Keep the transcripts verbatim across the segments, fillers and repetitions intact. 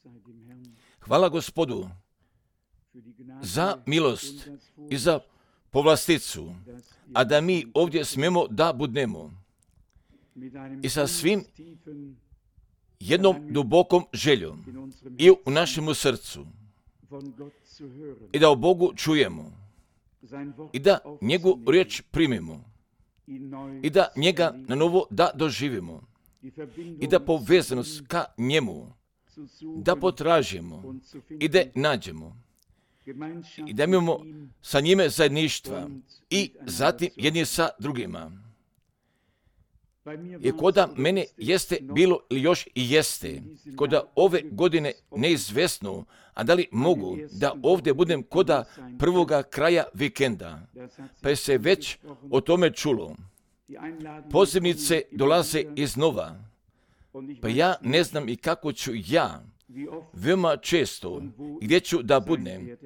Hvala Gospodu za milost i za povlasticu, a da mi ovdje smijemo da budemo i sa svim jednom dubokom željom i u našemu srcu i da o Bogu čujemo i da njegu riječ primimo i da njega na novo da doživimo i da povezanost ka njemu da potražimo i da nađemo i da imamo sa njime zajedništva i zatim jedni sa drugima. I koda mene jeste bilo ili još i jeste, koda ove godine neizvesno, a da li mogu da ovdje budem koda prvoga kraja vikenda, pa je se već o tome čulo. Pozivnice dolaze iznova, pa ja ne znam i kako ću ja veoma često gdje ću da budem,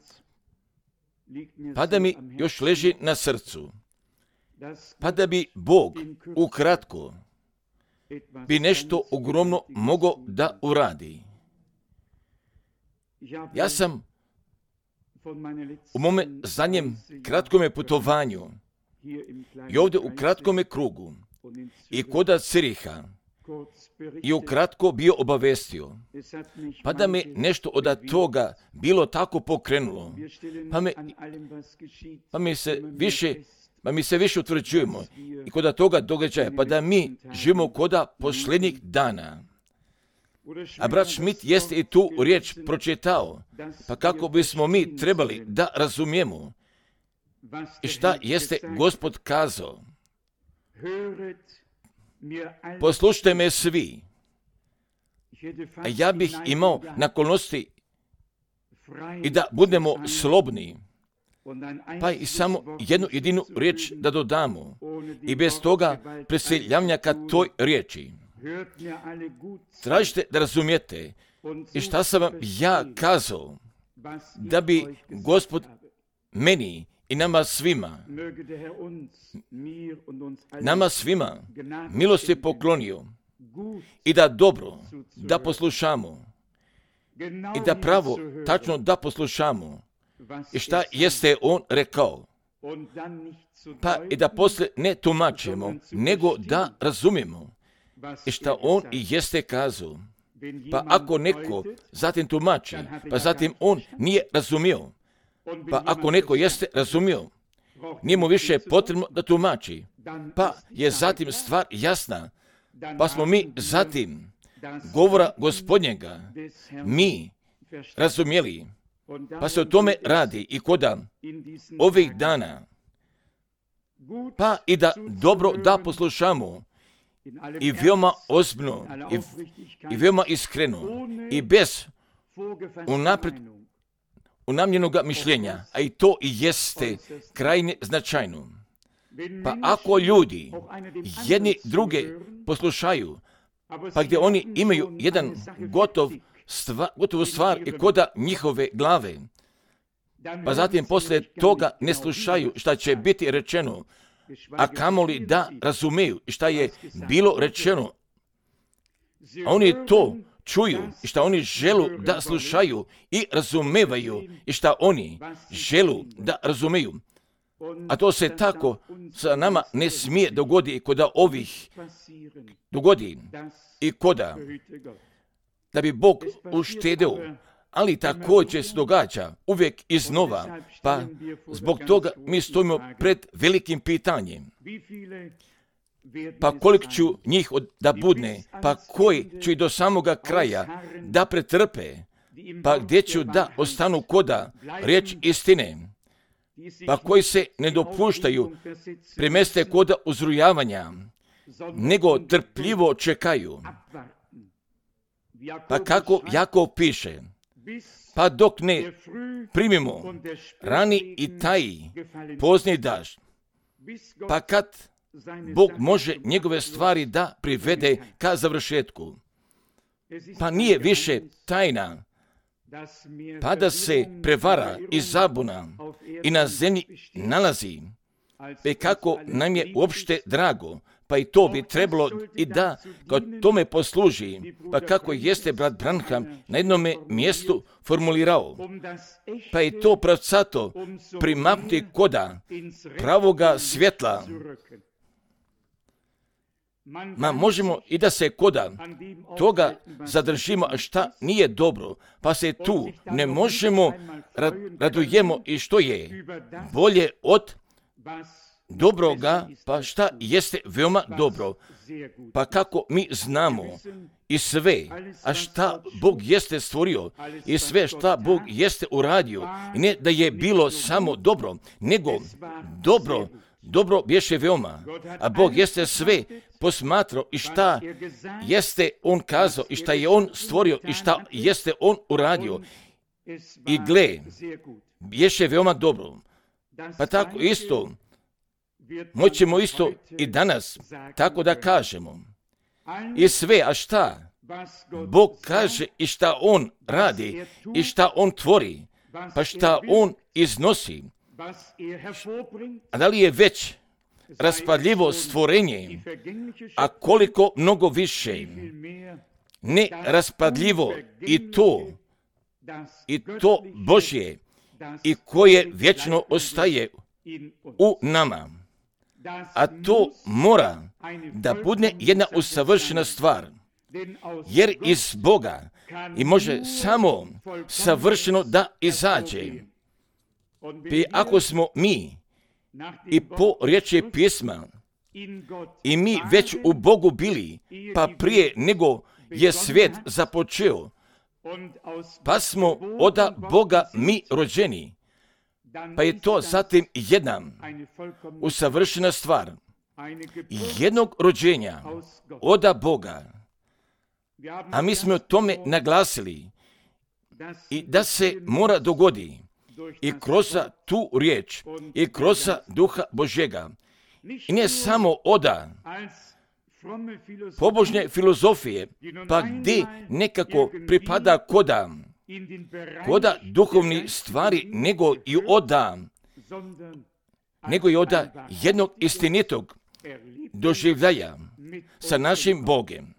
pa da mi još leži na srcu, pa da bi Bog ukratko bi nešto ogromno mogao da uradi. Ja sam u mome zadnjem kratkome putovanju i ovdje u kratkome krugu i koda Ciriha i ukratko bio obavestio, pa da me nešto od toga bilo tako pokrenulo, pa, me, pa mi se više Pa mi se više utvrđujemo i koda toga događaja, pa da mi živimo koda posljednjih dana. A brat Schmidt jeste i tu riječ pročitao, pa kako bismo mi trebali da razumijemo i šta jeste Gospod kazao. Poslušajte me svi, a ja bih imao naklonosti i da budemo slobodni, pa i samo jednu jedinu riječ da dodamo i bez toga preseljavanja ka toj riječi. Tražite da razumijete i šta sam vam ja kazao, da bi Gospod meni i nama svima, nama svima milost je poklonio i da dobro da poslušamo i da pravo tačno da poslušamo i šta jeste on rekao, pa i da poslije ne tumačimo, nego da razumijemo i šta on i jeste kazao. Pa ako neko zatim tumači, pa zatim on nije razumio, pa ako neko jeste razumio, nije mu više potrebno da tumači, pa je zatim stvar jasna, pa smo mi zatim govora Gospodnjega mi razumjeli, pa se o tome radi i koda ovih dana, pa i da dobro da poslušamo i veoma ozbiljno i, i veoma iskreno i bez unaprijed unamljenog mišljenja, a i to i jeste krajnje značajno. Pa ako ljudi jedni druge poslušaju, pa gdje oni imaju jedan gotov Stva, gotovo stvar i koda njihove glave, pa zatim poslije toga ne slušaju šta će biti rečeno, a kamoli da razumiju šta je bilo rečeno. A oni to čuju i šta oni želu da slušaju i razumevaju i šta oni želu da razumiju. A to se tako sa nama ne smije dogodi koda ovih dogodi i koda da bi Bog uštedeo, ali također se događa uvijek iznova, pa zbog toga mi stojimo pred velikim pitanjem. Pa koliko ću njih da budne, pa koji ću i do samoga kraja da pretrpe, pa gdje ću da ostanu koda riječ istine, pa koji se ne dopuštaju premeste koda uzrujavanja, nego trpljivo čekaju. Pa kako Jakov piše, pa dok ne primimo rani i taji pozni dažd, pa kad Bog može njegove stvari da privede ka završetku, pa nije više tajna, pa da se prevara i zabuna i na zemlji nalazi, pa kako nam je uopšte drago, pa i to bi trebalo i da kao tome posluži, pa kako jeste brat Branham na jednom mjestu formulirao, pa i to pravcato primaknuti koda pravoga svjetla. Ma možemo i da se koda toga zadržimo, a šta nije dobro, pa se tu ne možemo radujemo i što je bolje od dobroga, pa šta jeste veoma dobro, pa kako mi znamo i sve, a šta Bog jeste stvorio i sve šta Bog jeste uradio, i ne da je bilo samo dobro, nego dobro, dobro bješe veoma, a Bog jeste sve posmatrao i šta jeste On kazao i šta je On stvorio i šta jeste On uradio, i gle, bješe veoma dobro. Pa tako isto moćemo isto i danas tako da kažemo. I sve, a šta Bog kaže i šta On radi i šta On tvori, pa šta On iznosi, a da li je već raspadljivo stvorenje, a koliko mnogo više ne raspadljivo i to, i to Božje, i koje vječno ostaje u nama. A to mora da bude jedna usavršena stvar, jer iz Boga i može samo savršeno da izađe. I ako smo mi i po riječi pisma i mi već u Bogu bili, pa prije nego je svijet započeo, pa smo od Boga mi rođeni, pa je to zatim jedna usavršena stvar jednog rođenja od Boga. A mi smo o tome naglasili i da se mora dogodi i kroz tu riječ i kroz Duha Božjega. I ne samo oda pobožne filozofije, pa gdje nekako pripada koda, koda duhovni stvari, nego i oda, nego i oda jednog istinitog doživljaja sa našim Bogem.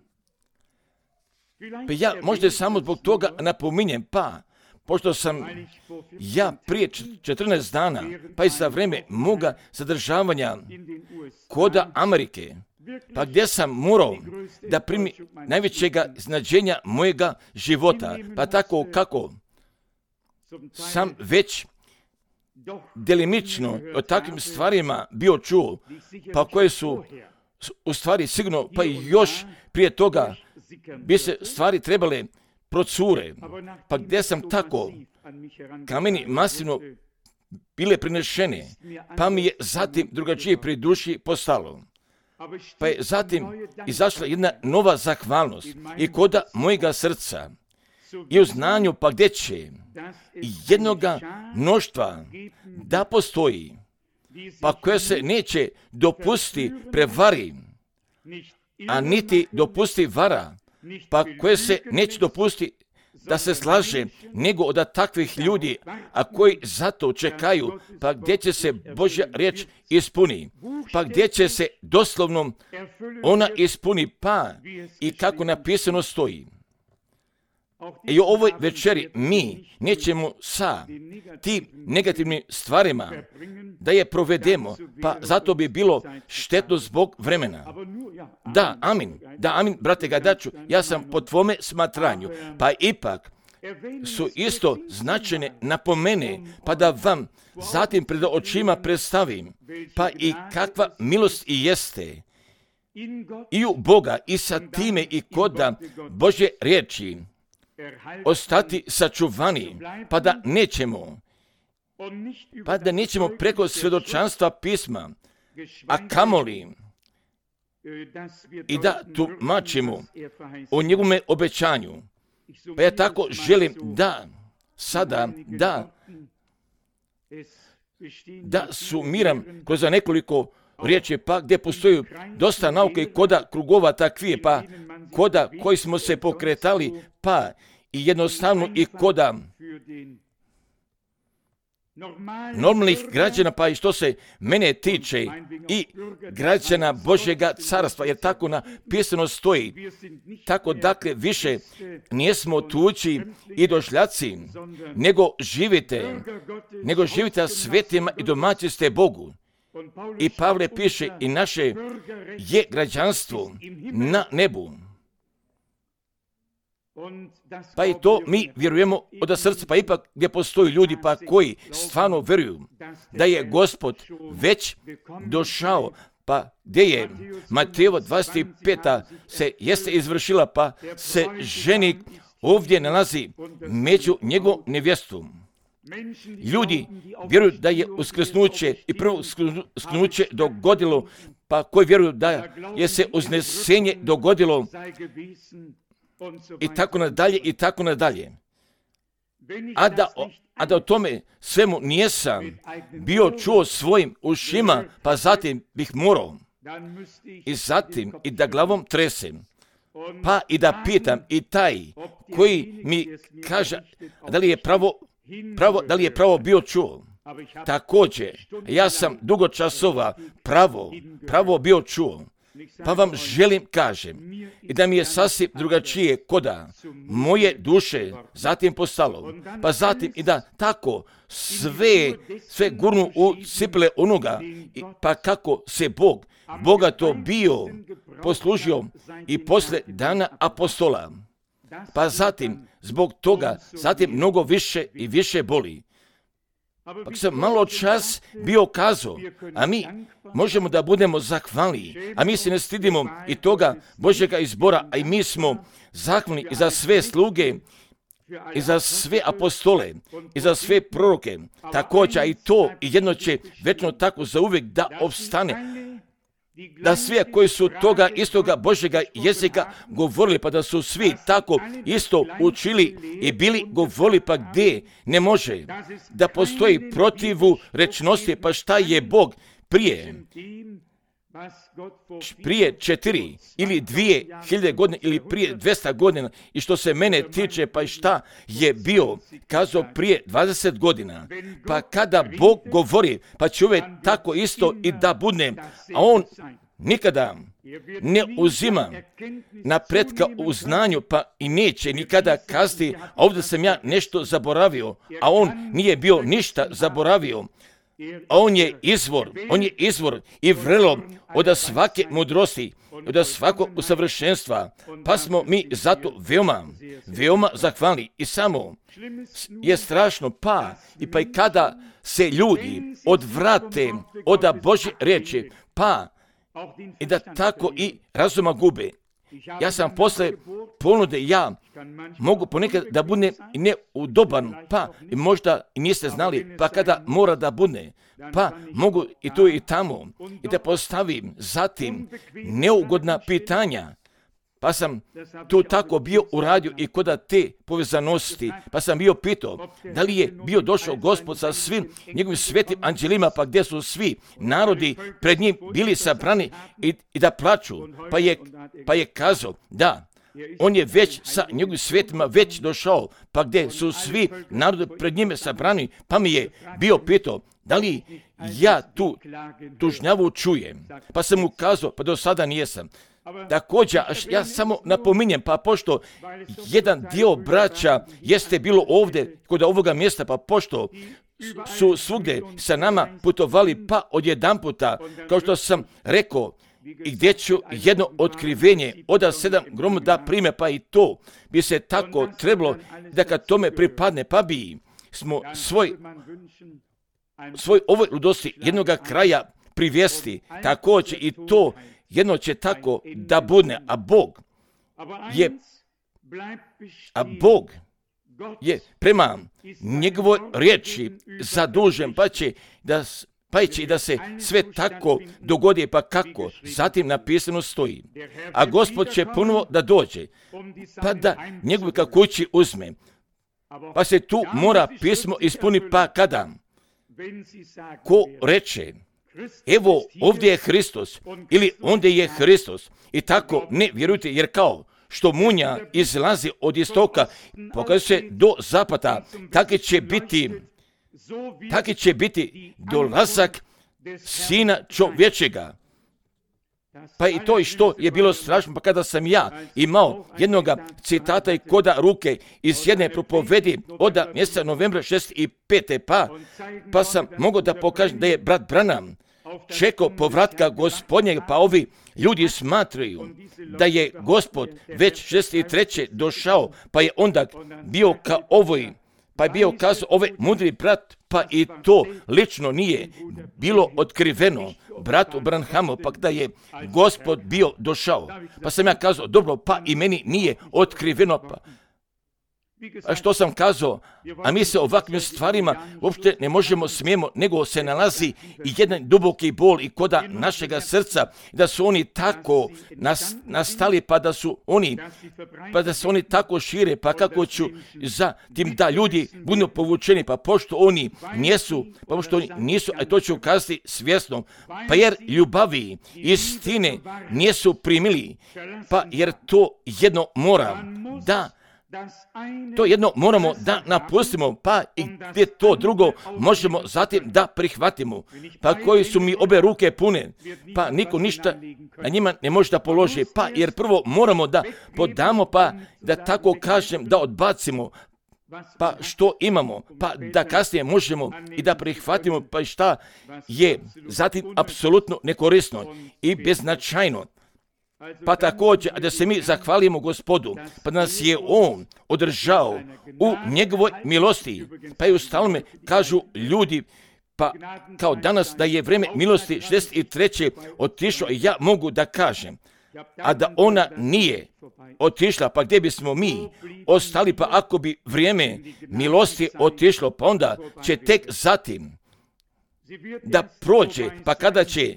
Pa ja možda samo zbog toga napominjem, pa pošto sam ja prije četrnaest dana, pa i za vreme moga zadržavanja koda Amerike, pa gdje sam morao da primi najvećega značenja mojega života, pa tako kako sam već delimično o takvim stvarima bio čuo, pa koje su u stvari sigurno, pa i još prije toga bi se stvari trebale procure, pa gdje sam tako kameni masivno bile prinešene, pa mi je zatim drugačije pri duši postalo. Pa je zatim izašla jedna nova zahvalnost i koda mojega srca i u znanju, pa gdje će jednoga mnoštva da postoji, pa koja se neće dopusti prevari, a niti dopusti vara, pa koje se neće dopusti da se slaže, nego od takvih ljudi, a koji zato čekaju, pa gdje će se Božja riječ ispuni, pa gdje će se doslovno ona ispuni, pa i kako napisano stoji. I u ovoj večeri mi nećemo sa tim negativnim stvarima da je provedemo, pa zato bi bilo štetno zbog vremena. Da, amin, da, amin, brate Gajdaču, ja sam po tvome smatranju, pa ipak su isto značajne napomene, pa da vam zatim pred očima predstavim, pa i kakva milost i jeste i u Boga i sa time i koda Božje riječi ostati sačuvani, pa da nećemo, pa da nećemo preko svjedočanstva pisma, a kamoli i da tumačimo o njegovome obećanju. Pa ja tako želim da sada, da, da sumiram kroz nekoliko riječi, pa gdje postoji dosta nauke i koda krugova takvije, pa koda koji smo se pokretali, pa i jednostavno i koda normalnih građana, pa i što se mene tiče i građana Božjega carstva, jer tako napisano stoji. Tako dakle više nismo tuđi i došljaci, nego živite, nego živite svetima i domaći ste Bogu. I Pavle piše i naše je građanstvo na nebu. Pa i to mi vjerujemo od srca, pa ipak gdje postoji ljudi pa koji stvarno vjeruju da je Gospod već došao, pa gdje je Matejova dvadeset peta se jeste izvršila, pa se ženik ovdje nalazi među njegovom nevjestu. Ljudi vjeruju da je uskrsnuće i prvo uskrsnuće dogodilo, pa koji vjeruju da je se uznesenje dogodilo i tako nadalje i tako nadalje. A da, a da o tome svemu nijesam bio čuo svojim ušima, pa zatim bih morao i zatim i da glavom tresem, pa i da pitam i taj koji mi kaže da li je pravo, pravo da li je pravo bio čuo. Također, ja sam dugo časova pravo, pravo bio čuo. Pa vam želim kažem i da mi je sasvim drugačije koda moje duše zatim postalo, pa zatim i da tako sve, sve gurnu u cipele onoga, pa kako se Bog, Boga to bio poslužio i posle dana apostola, pa zatim zbog toga zatim mnogo više i više boli. Pa sam malo čas bio kazao, a mi možemo da budemo zahvalni, a mi se ne stidimo i toga Božjega izbora, a i mi smo zahvalni i za sve sluge, i za sve apostole, i za sve proroke, također i to i jedno će večno tako zauvijek da opstane, da svi koji su toga istoga Božjega jezika govorili, pa da su svi tako isto učili i bili govorili, pa gdje ne može da postoji protivu rečnosti, pa šta je Bog prije, prije četiri ili dvije hiljade godina ili prije dvesta godina i što se mene tiče, pa šta je bio kazao prije dvadeset godina, pa kada Bog govori, pa će uvijek tako isto i da bude, a on nikada ne uzima napretka u znanju, pa i neće nikada kazati, a ovdje sam ja nešto zaboravio, a on nije bio ništa zaboravio. A on je izvor, on je izvor i vrelo od svake mudrosti, od svakog usavršenstva, pa smo mi zato veoma, veoma zahvalni i samo je strašno, pa i pa i kada se ljudi odvrate od Božje riječi, pa i da tako i razuma gube. Ja sam posle ponude, ja mogu ponekad da bude neudoban, pa i možda i niste znali, pa kada mora da bude, pa mogu i tu i tamo i da postavim zatim neugodna pitanja, pa sam tu tako bio uradio i kod te povezanosti, pa sam bio pitao da li je bio došao Gospod sa svim njegovim svetim anđelima, pa gdje su svi narodi pred njim bili sabrani i, i da plaču, pa je, pa je kazao da on je već sa njegovim svetima već došao, pa gdje su svi narodi pred njime sabrani, pa mi je bio pitao da li ja tu tužnjavu čujem, pa sam mu kazao, pa do sada nijesam. Također, ja samo napominjem, pa pošto jedan dio braća jeste bilo ovdje kod ovoga mjesta, pa pošto su svugdje sa nama putovali, pa odjedanputa, kao što sam rekao, i gdje ću jedno otkrivenje od sedam groma da prime, pa i to bi se tako trebalo da kad tome pripadne, pa bi smo svoj, svoj ovoj ludosti jednoga kraja privesti, također i to jedno će tako da bude, a Bog je, a Bog je prema njegovoj riječi zadužen, pa će da pa će i da se sve tako dogodi, pa kako zatim napisano stoji. A Gospod će ponovo da dođe, pa da njegovi ka kući uzme. Pa se tu mora pismo ispuni, pa kada ko reče, evo ovdje je Hristos, ili ondje je Hristos, i tako ne vjerujte, jer kao što munja izlazi od istoka, pokazuje se do zapada, tako će biti Taki će biti dolazak Sina čovječega. Pa i to i što je bilo strašno, pa kada sam ja imao jednoga citata i koda ruke iz jedne propovedi od mjeseca novembra šezdeset pete pa, pa sam mogao da pokažem da je brat Branham čekao povratka Gospodnjeg, pa ovi ljudi smatraju da je Gospod već šezdeset treće došao, pa je onda bio ka ovoj, pa je bio kazao ovaj mudri brat, pa i to lično nije bilo otkriveno bratu Branhamu, pa da je Gospod bio došao. Pa sam ja kazao, dobro, pa i meni nije otkriveno, pa a što sam kazao, a mi se ovakvim stvarima uopšte ne možemo, smijemo, nego se nalazi i jedan duboki bol i koda našega srca, da su oni tako nas, nastali, pa da su oni, pa da se oni tako šire, pa kako ću za tim da ljudi budu povučeni, pa pošto oni nisu, pa pošto oni nisu, a to ću kazati svjesno, pa jer ljubavi, istine nisu primili, pa jer to jedno mora da To jedno moramo da napustimo, pa i gdje to drugo možemo zatim da prihvatimo. Pa koji su mi obe ruke pune, pa niko ništa na njima ne može da položi, pa jer prvo moramo da podamo, pa da tako kažem da odbacimo, pa što imamo, pa da kasnije možemo i da prihvatimo, pa šta je zatim apsolutno nekorisno i beznačajno. Pa također, da se mi zahvalimo Gospodu, pa nas je On održao u njegovoj milosti. Pa i u stalome kažu ljudi, pa kao danas da je vrijeme milosti šezdeset treće otišlo, ja mogu da kažem, a da ona nije otišla, pa gdje bismo mi ostali, pa ako bi vrijeme milosti otišlo, pa onda će tek zatim da prođe, pa kada će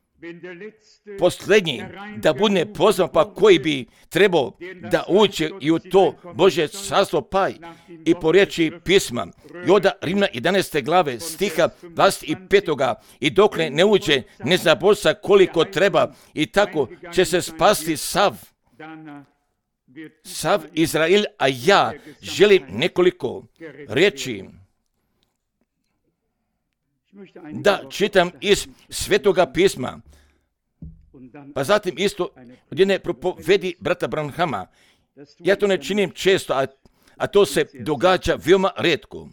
posljednji da bude pozvan, pa koji bi trebao da uđe i u to Božje carstvo, pa i po riječi pisma. I onda Rimljana jedanaeste glave stiha dvadeset petoga i dokle ne uđe, ne zna Božca koliko treba, i tako će se spasti sav sav Izrael, a ja želim nekoliko riječi da čitam iz Svetoga pisma, pa zatim isto od jedne propovedi brata Branhama. Ja to ne činim često, a, a to se događa veoma retko.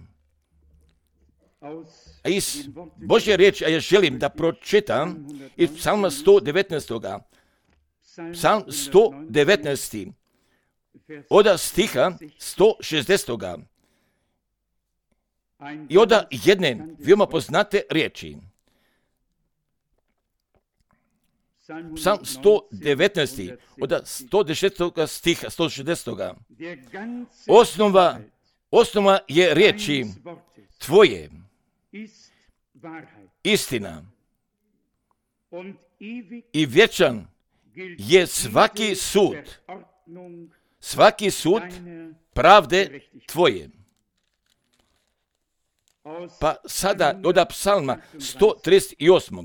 A iz Božje riječi, a ja želim da pročitam iz psalma sto devetnaest. Psalm sto devetnaest. Od stiha sto šezdeset. I od jedne veoma poznate riječi. Psalm sto devetnaest. Od sto desetog stiha, sto šezdeset. Osnova, osnova je riječi tvoje, istina, i vječan je svaki sud, svaki sud pravde tvoje. Pa sada od psalma sto trideset osam.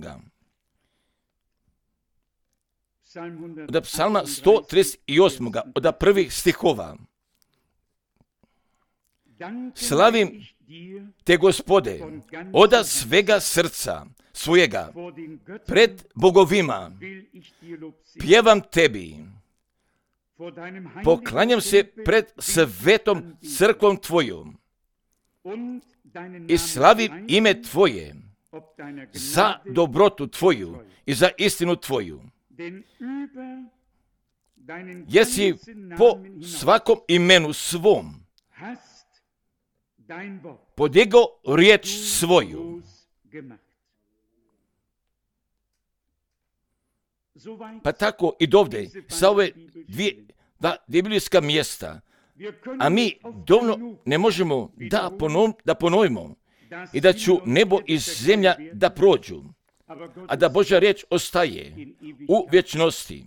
Od psalma sto trideset osam. Od prvih stihova. Slavim te, Gospode, od svega srca svojega, pred bogovima, pjevam tebi, poklanjam se pred svetom crkvom tvojom i slavim ime tvoje za dobrotu tvoju i za istinu tvoju. Jesi po svakom imenu svom podigao riječ svoju. Pa tako i dovde, sa ove dvije, dva biblijska mjesta, a mi dovoljno ne možemo da, ponov, da ponovimo i da ću nebo i zemlja da prođu, a da Božja riječ ostaje u vječnosti.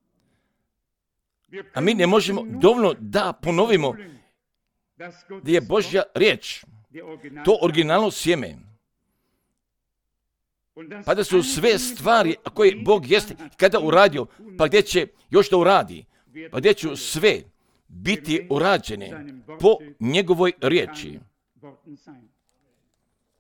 A mi ne možemo dovoljno da ponovimo da je Božja riječ to originalno sjeme. Pa da su sve stvari koje Bog jeste kada uradio, pa gdje će još da uradi, pa gdje će sve biti urađene po njegovoj riječi.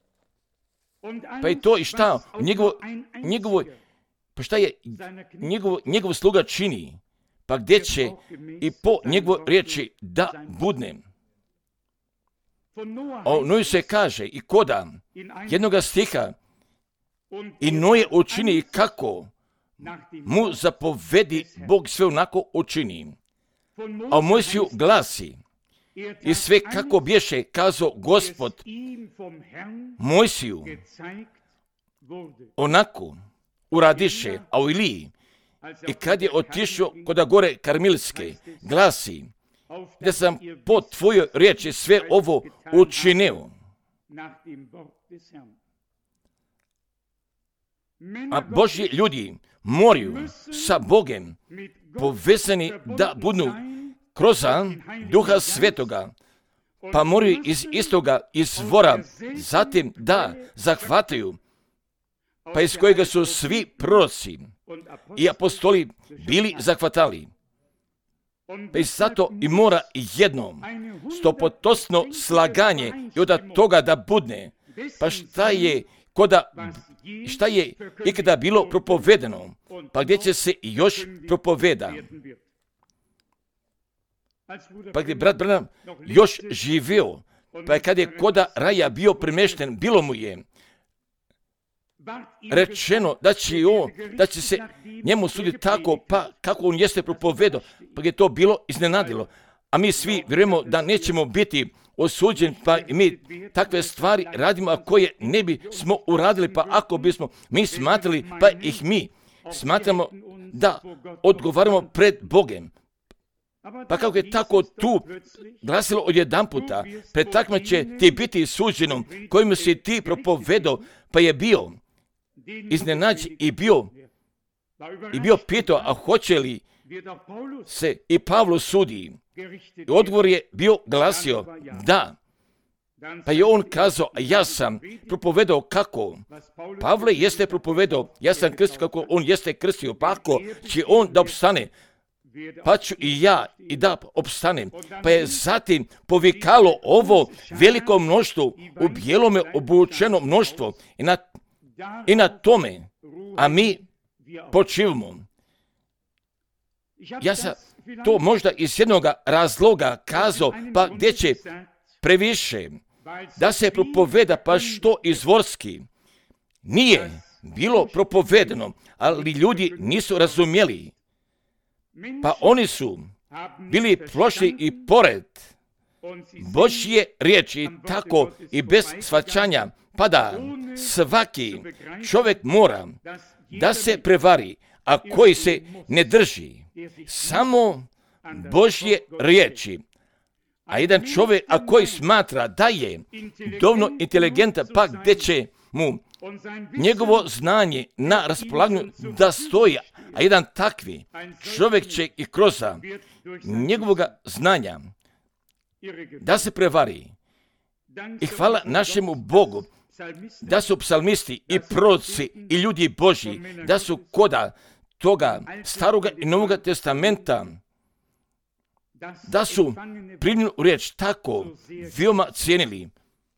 Pa je to i šta njegovo, njegovo, pa šta je njegov, njegov sluga čini, pa gdje će i po njegovoj riječi da budne. O Noju se kaže i koda jednoga stiha i Noje učini kako mu zapovedi Bog sve onako učini. A Mojsiju glasi i sve kako bješe kazao Gospod Mojsiju onako uradiše, a u Iliji i kad je otišao kod gore Karmilske glasi da sam po tvojoj riječi sve ovo učinio. A Božji ljudi moraju sa Bogem povezani da budu kroz Duha Svetoga, pa moraju iz istoga izvora zatim da zahvataju, pa iz kojega su svi proroci i apostoli bili zahvatali. Pa i zato i mora jedno stopostotno slaganje i od toga da budne. Pa šta je koda, šta je ikada bilo propovedano, pa gdje će se još propoveda. Pa gdje brat Branham još živio, pa kad je koda raja bio premješten, bilo mu je rečeno da će on, da će se njemu suditi tako, pa kako on jeste propovedao, pa je to bilo iznenadilo. A mi svi vjerujemo da nećemo biti osuđeni, pa mi takve stvari radimo, a koje ne bi smo uradili, pa ako bismo mi smatrali, pa ih mi smatramo da odgovaramo pred Bogem. Pa kako je tako tu glasilo odjedan puta, pred takvima će ti biti suđenom kojim si ti propovedao, pa je bio iznenađen i bio i bio pitao, a hoće li se i Pavlo sudi? I odgovor je bio glasio da. Pa je on kazao, ja sam propovedao kako Pavle jeste propovedao, ja sam krstio kako on jeste krstio, pa ako će on da opstane, pa ću i ja i da opstanem. Pa je zatim povikalo ovo veliko mnoštvo, u bijelome obučeno mnoštvo i na, i na tome, a mi počivamo. Ja sam to možda iz jednog razloga kazao, pa gdje će previše da se propoveda, pa što izvorski nije bilo propovedano, ali ljudi nisu razumjeli. Pa oni su bili prošli i pored Božje riječi, tako i bez shvaćanja, pa da svaki čovjek mora da se prevari, a koji se ne drži samo Božje riječi. A jedan čovjek, a koji smatra da je dovoljno inteligentan, pa gdje će mu njegovo znanje na raspolaganju da stoji, a jedan takvi čovjek će i kroz njegovog znanja da se prevari. I hvala našemu Bogu da su psalmisti i proroci i ljudi Božji, da su koda toga staroga i novoga testamenta, da su primljenu riječ tako veoma cijenili.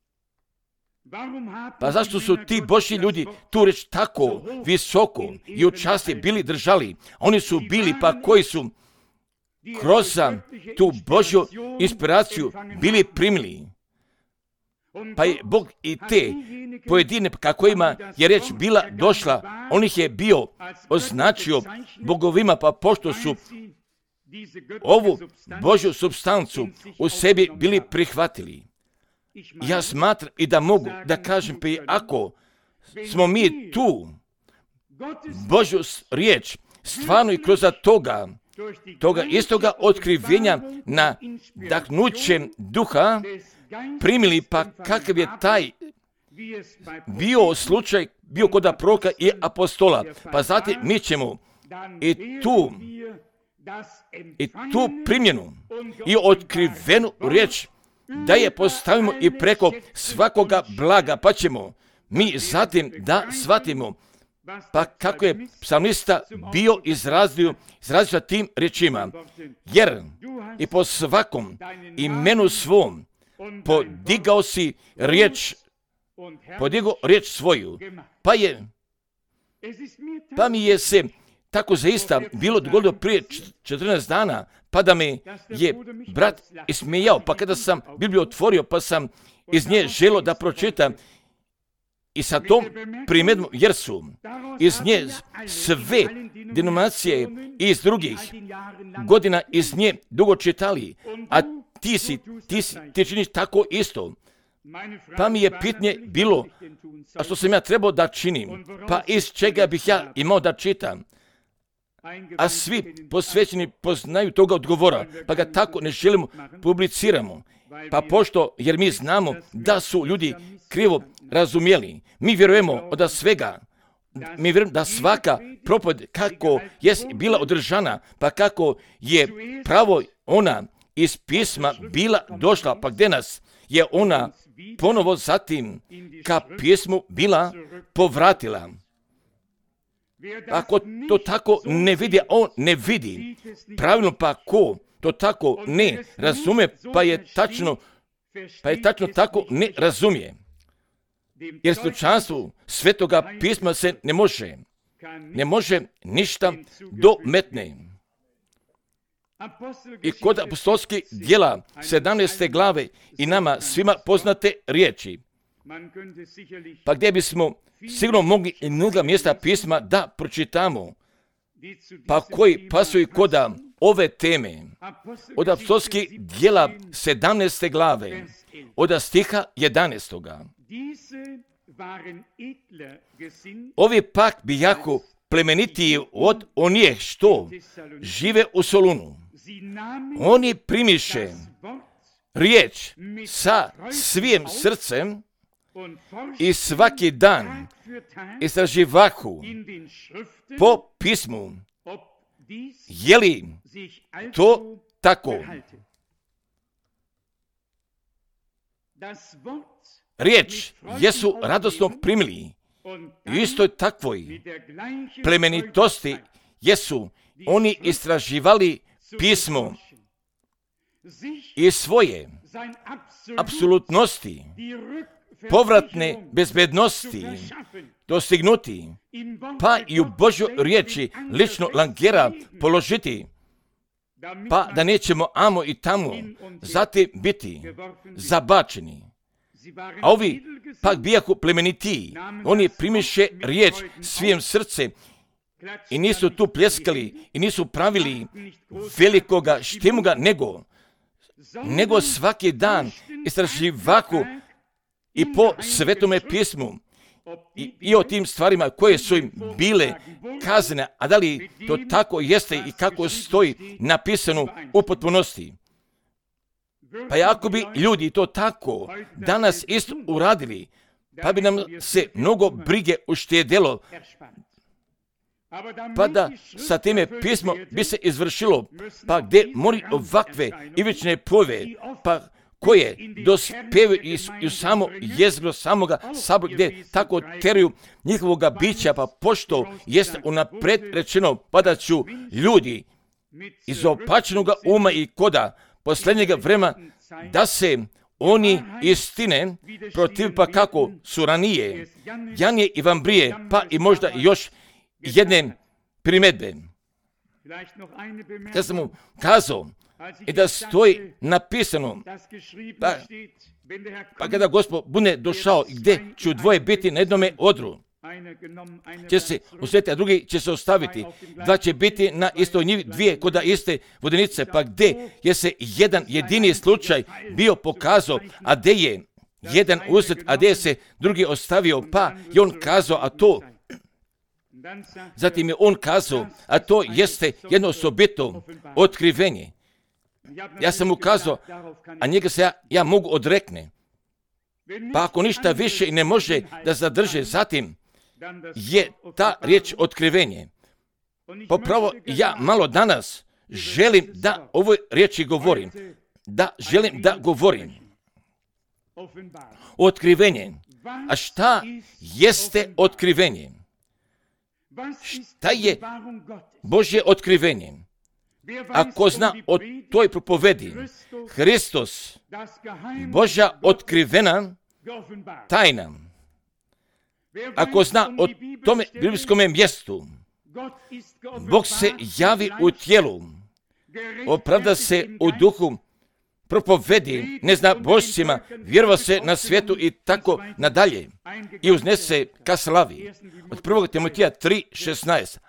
Pa zašto su ti Božji ljudi tu riječ tako visoko i u časti bili držali? Oni su bili pa koji su kroz tu Božju inspiraciju bili primili. Pa je Bog i te pojedine kako ima je riječ bila došla, on ih je bio označio bogovima, pa pošto su ovu Božju supstancu u sebi bili prihvatili. Ja smatram i da mogu da kažem, pa i ako smo mi tu Božju riječ stvarno i kroz toga, toga istoga otkrivenja na dahnućem duha primili, pa kakav je taj bio slučaj, bio kod proroka i apostola. Pa zatim mi ćemo i tu, i tu primjenu i otkrivenu riječ da je postavimo i preko svakoga blaga, pa ćemo mi zatim da shvatimo, pa kako je psalmista bio izrazio, izrazio tim riječima, jer i po svakom imenu svom podigao si riječ podigo riječ svoju, pa je, pa mi je se tako zaista bilo dogodilo prije četrnaest dana, pa da me je brat ismijao, pa kada sam Bibliju otvorio, pa sam iz nje želio da pročitam, i sa tom primjedbom, jer su iz nje sve denominacije iz drugih godina iz nje dugo čitali, a ti si, ti, si, ti činiš tako isto. Pa mi je pitanje bilo, a što sam ja trebao da činim, pa iz čega bih ja imao da čitam. A svi posvećeni poznaju toga odgovora, pa ga tako ne želimo publiciramo. Pa pošto, jer mi znamo da su ljudi krivo razumjeli, mi vjerujemo od svega, mi vjerujemo da svaka propoved kako je bila održana, pa kako je pravo ona iz pisma bila došla, pa gdje nas je ona ponovo zatim ka pismu bila povratila. Ako to tako ne vidi, on ne vidi pravilno, pa ko to tako ne razume, pa je tačno, pa je tačno tako ne razumije. Jer slučanstvu Svetoga pisma se ne može, ne može ništa dometne. I kod apostolskih djela sedamnaeste glave i nama svima poznate riječi, pa gdje bismo sigurno mogli i mnoga mjesta pisma da pročitamo, pa koji pasuju kod ove teme, od apostolskih djela sedamnaeste glave, od stiha jedanaestoga. Ovi pak bi jako plemenitiji od onih što žive u Solunu. Oni primiše riječ sa svim srcem i svaki dan istraživahu po pismu, je li to tako? Riječ jesu radosno primili, istoj takvoj plemenitosti jesu oni istraživali pismo i svoje apsolutnosti, povratne bezbednosti dostignuti, pa i u Božjoj riječi lično langera položiti, pa da nećemo amo i tamo zatim biti zabačeni. A ovi pak bijahu plemenitiji, oni primiše riječ svim srcem i nisu tu pljeskali i nisu pravili velikoga štimuga, nego, nego svaki dan istraživaku i po Svetome pismu i, i o tim stvarima koje su im bile kazane, a da li to tako jeste i kako stoji napisano u potpunosti. Pa ako bi ljudi to tako danas isto uradili, pa bi nam se mnogo brige uštedjelo, pa da sa time pismo bi se izvršilo, pa gdje mori ovakve ivične pojave, pa koje dospjevaju i u samo jezgro samoga sabora, gdje tako teruju njihovoga bića, pa pošto jeste unapred rečeno, pa da ću ljudi iz opačenoga uma i koda posljednjega vremena da se oni istine protiv, pa kako su ranije Janije i Vambrije, pa i možda još jedne primjedbe. Kad sam mu kazao i da stoji napisano, pa, pa kada Gospod bude došao i gdje ću dvoje biti na jednome odru, će se usvjetiti, a drugi će se ostaviti. Dva će biti na istoj njivi, dvije koda iste vodenice, pa gdje je se jedan jedini slučaj bio pokazao, a gdje je jedan usret, a gdje je se drugi ostavio, pa je on kazao, a to, zatim je on kazao, a to jeste jedno osobito otkrivenje. Ja sam mu kazao, a njega se ja, ja mogu odrekne. Pa ako ništa više i ne može da zadrže, zatim je ta riječ otkrivenje. Popravo ja malo danas želim da ovoj riječi govorim. Da želim da govorim. Otkrivenje. A šta jeste otkrivenje? Šta je Božje otkrivenje? Ako zna o toj propovedi, Hristos, Božja otkrivena tajna, ako zna o tome biblijskome mjestu, Bog se javi u tijelu, opravda se u duhu, propovedi, ne zna božcima, vjerova se na svijetu i tako nadalje. I uznese ka slavi. Od prvog Timotija tri šesnaest.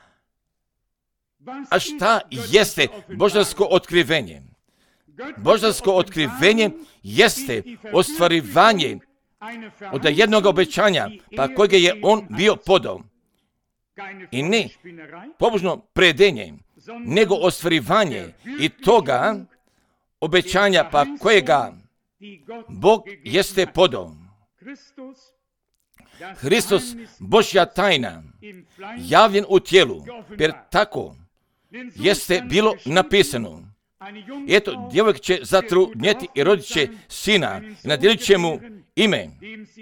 A šta jeste božansko otkrivenje? Božansko otkrivenje jeste ostvarivanje od jednog obećanja, pa kojega je on bio podao. I ne pobožno predenje, nego ostvarivanje i toga obećanja, pa kojega Bog jeste podao. Hristos, Božja tajna, javljen u tijelu, jer tako jeste bilo napisano. Eto, djevojka će zatrudnjeti i rodit će sina i nadjelit će mu ime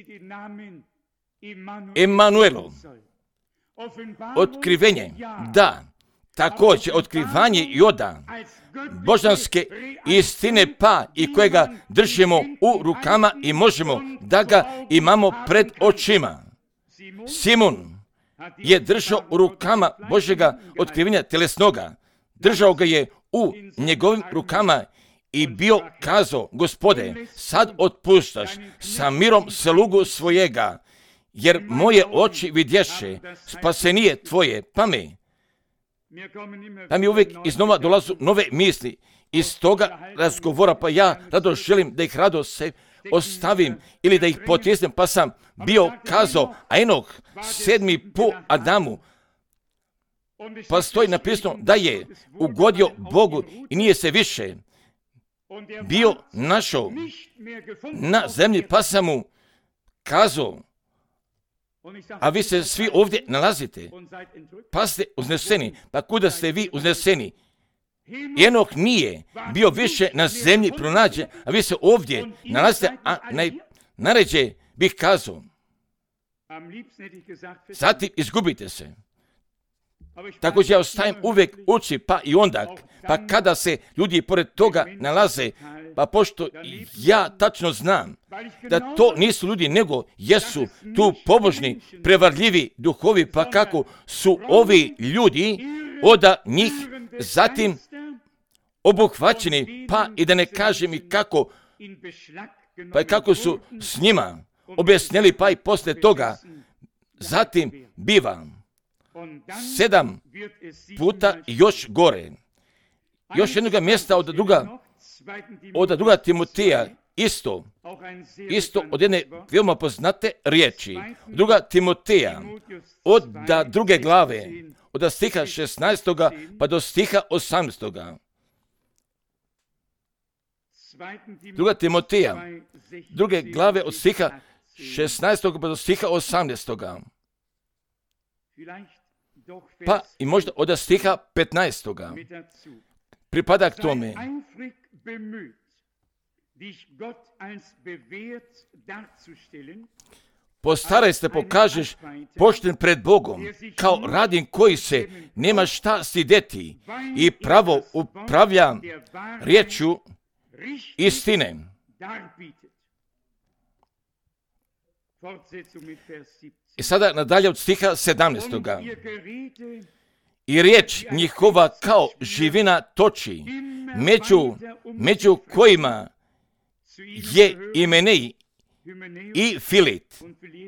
Emanuelo. Otkrivenje, da, također otkrivanje Joda, božanske istine pa i kojega držimo u rukama i možemo da ga imamo pred očima. Simon je držao u rukama Božjega otkrivenja telesnoga, držao ga je u njegovim rukama i bio kazao, Gospode, sad otpuštaš sa mirom slugu svojega, jer moje oči vidješe spasenije tvoje, pa mi. Pa mi uvijek iznova dolazu nove misli iz toga razgovora, pa ja rado želim da ih rado se ostavim ili da ih potjesnem, pa sam bio kazao, a Enoh, sedmi po Adamu, pa stoji napisano da je ugodio Bogu i nije se više bio našao na zemlji, pa sam mu kazao, a vi se svi ovdje nalazite, pa ste uzneseni, pa kuda ste vi uzneseni? Enoh nije bio više na zemlji pronađen, a vi se ovdje nalazite, a najređe bih kazao, zatim izgubite se. Također ja ostajem uvijek uči, pa i onda, pa kada se ljudi pored toga nalaze, pa pošto ja tačno znam da to nisu ljudi, nego jesu tu pobožni, prevarljivi duhovi, pa kako su ovi ljudi od njih zatim obuhvaćeni, pa i da ne kažem i kako, pa i kako su s njima objasnili, pa i poslije toga zatim biva sedam puta još gore. Još jednoga mjesta od druga, od druga Timotija, isto, isto od jedne veoma poznate riječi. Druga Timotija, od druge glave, od stiha šesnaestoga pa do stiha osamnaestoga. Druga Timotija, druge glave od stiha šesnaestoga pa do stiha osamnaestoga. Pa i možda od stiha petnaestoga. Pripada k tome. Postaraj se pokažeš pošten pred Bogom, kao radin koji se nema šta stideti i pravo upravlja riječju istine. I sada nadalje od stiha sedamnaestoga. I riječ njihova kao živina toči, među, među kojima je Imenej i Filit,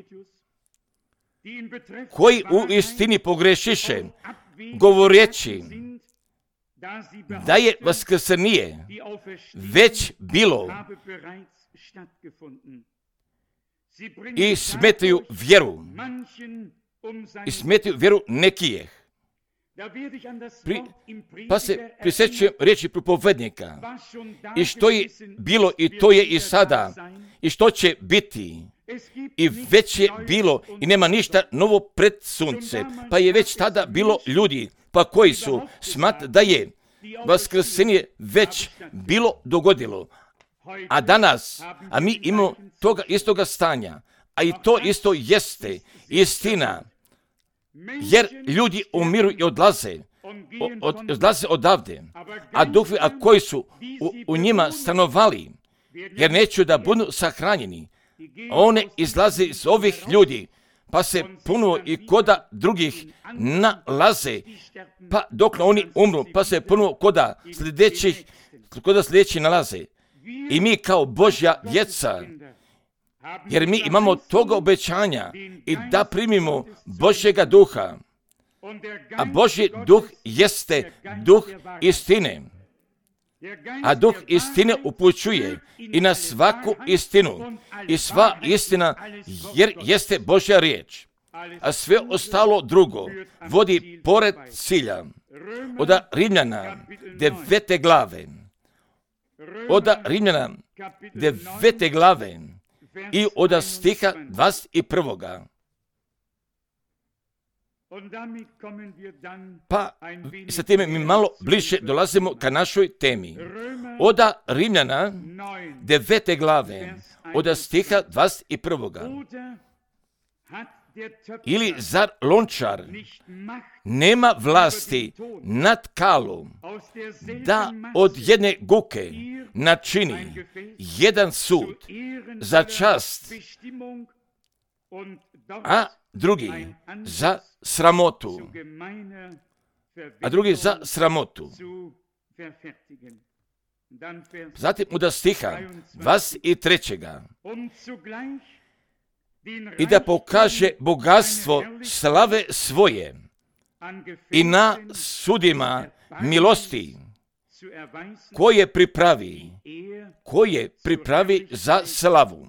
koji u istini pogrešiše, govoreći da je vaskrsenije već bilo i smetaju vjeru, i smetaju vjeru nekijeh. Pri, pa se prisjećujem riječi propovednika i što je bilo i to je i sada i što će biti i već je bilo i nema ništa novo pred sunce, pa je već tada bilo ljudi pa koji su smat da je vaskrsenje već bilo dogodilo, a danas, a mi imamo toga istoga stanja, a i to isto jeste istina. Jer ljudi umiru i odlaze, od, odlaze odavde, a duhovi a koji su u, u njima stanovali, jer neću da budu sahranjeni, one izlaze iz ovih ljudi, pa se ponovo i koda drugih nalaze, pa dok oni umru, pa se ponovo koda sljedećih, koda sljedeći nalaze. I mi kao Božja djeca, jer mi imamo toga obećanja i da primimo Božjega duha, a Božji duh jeste duh istine. A duh istine upućuje i na svaku istinu. I sva istina jer jeste Božja riječ. A sve ostalo drugo vodi pored cilja. Od Rimljana devete glave. Od Rimljana devete glave i od stiha dvadeset prvoga. Pa sa time mi malo bliže dolazimo ka našoj temi. Od Rimljana devete glave, od stiha dvadeset prvoga. Ili zar lončar nema vlasti nad kalom da od jedne guke načini jedan sud za čast, a drugi za sramotu, a drugi za sramotu. Zatim od stiha dvadeset trećega. I da pokaže bogatstvo slave svoje i na sudima milosti koje pripravi, koje pripravi za slavu.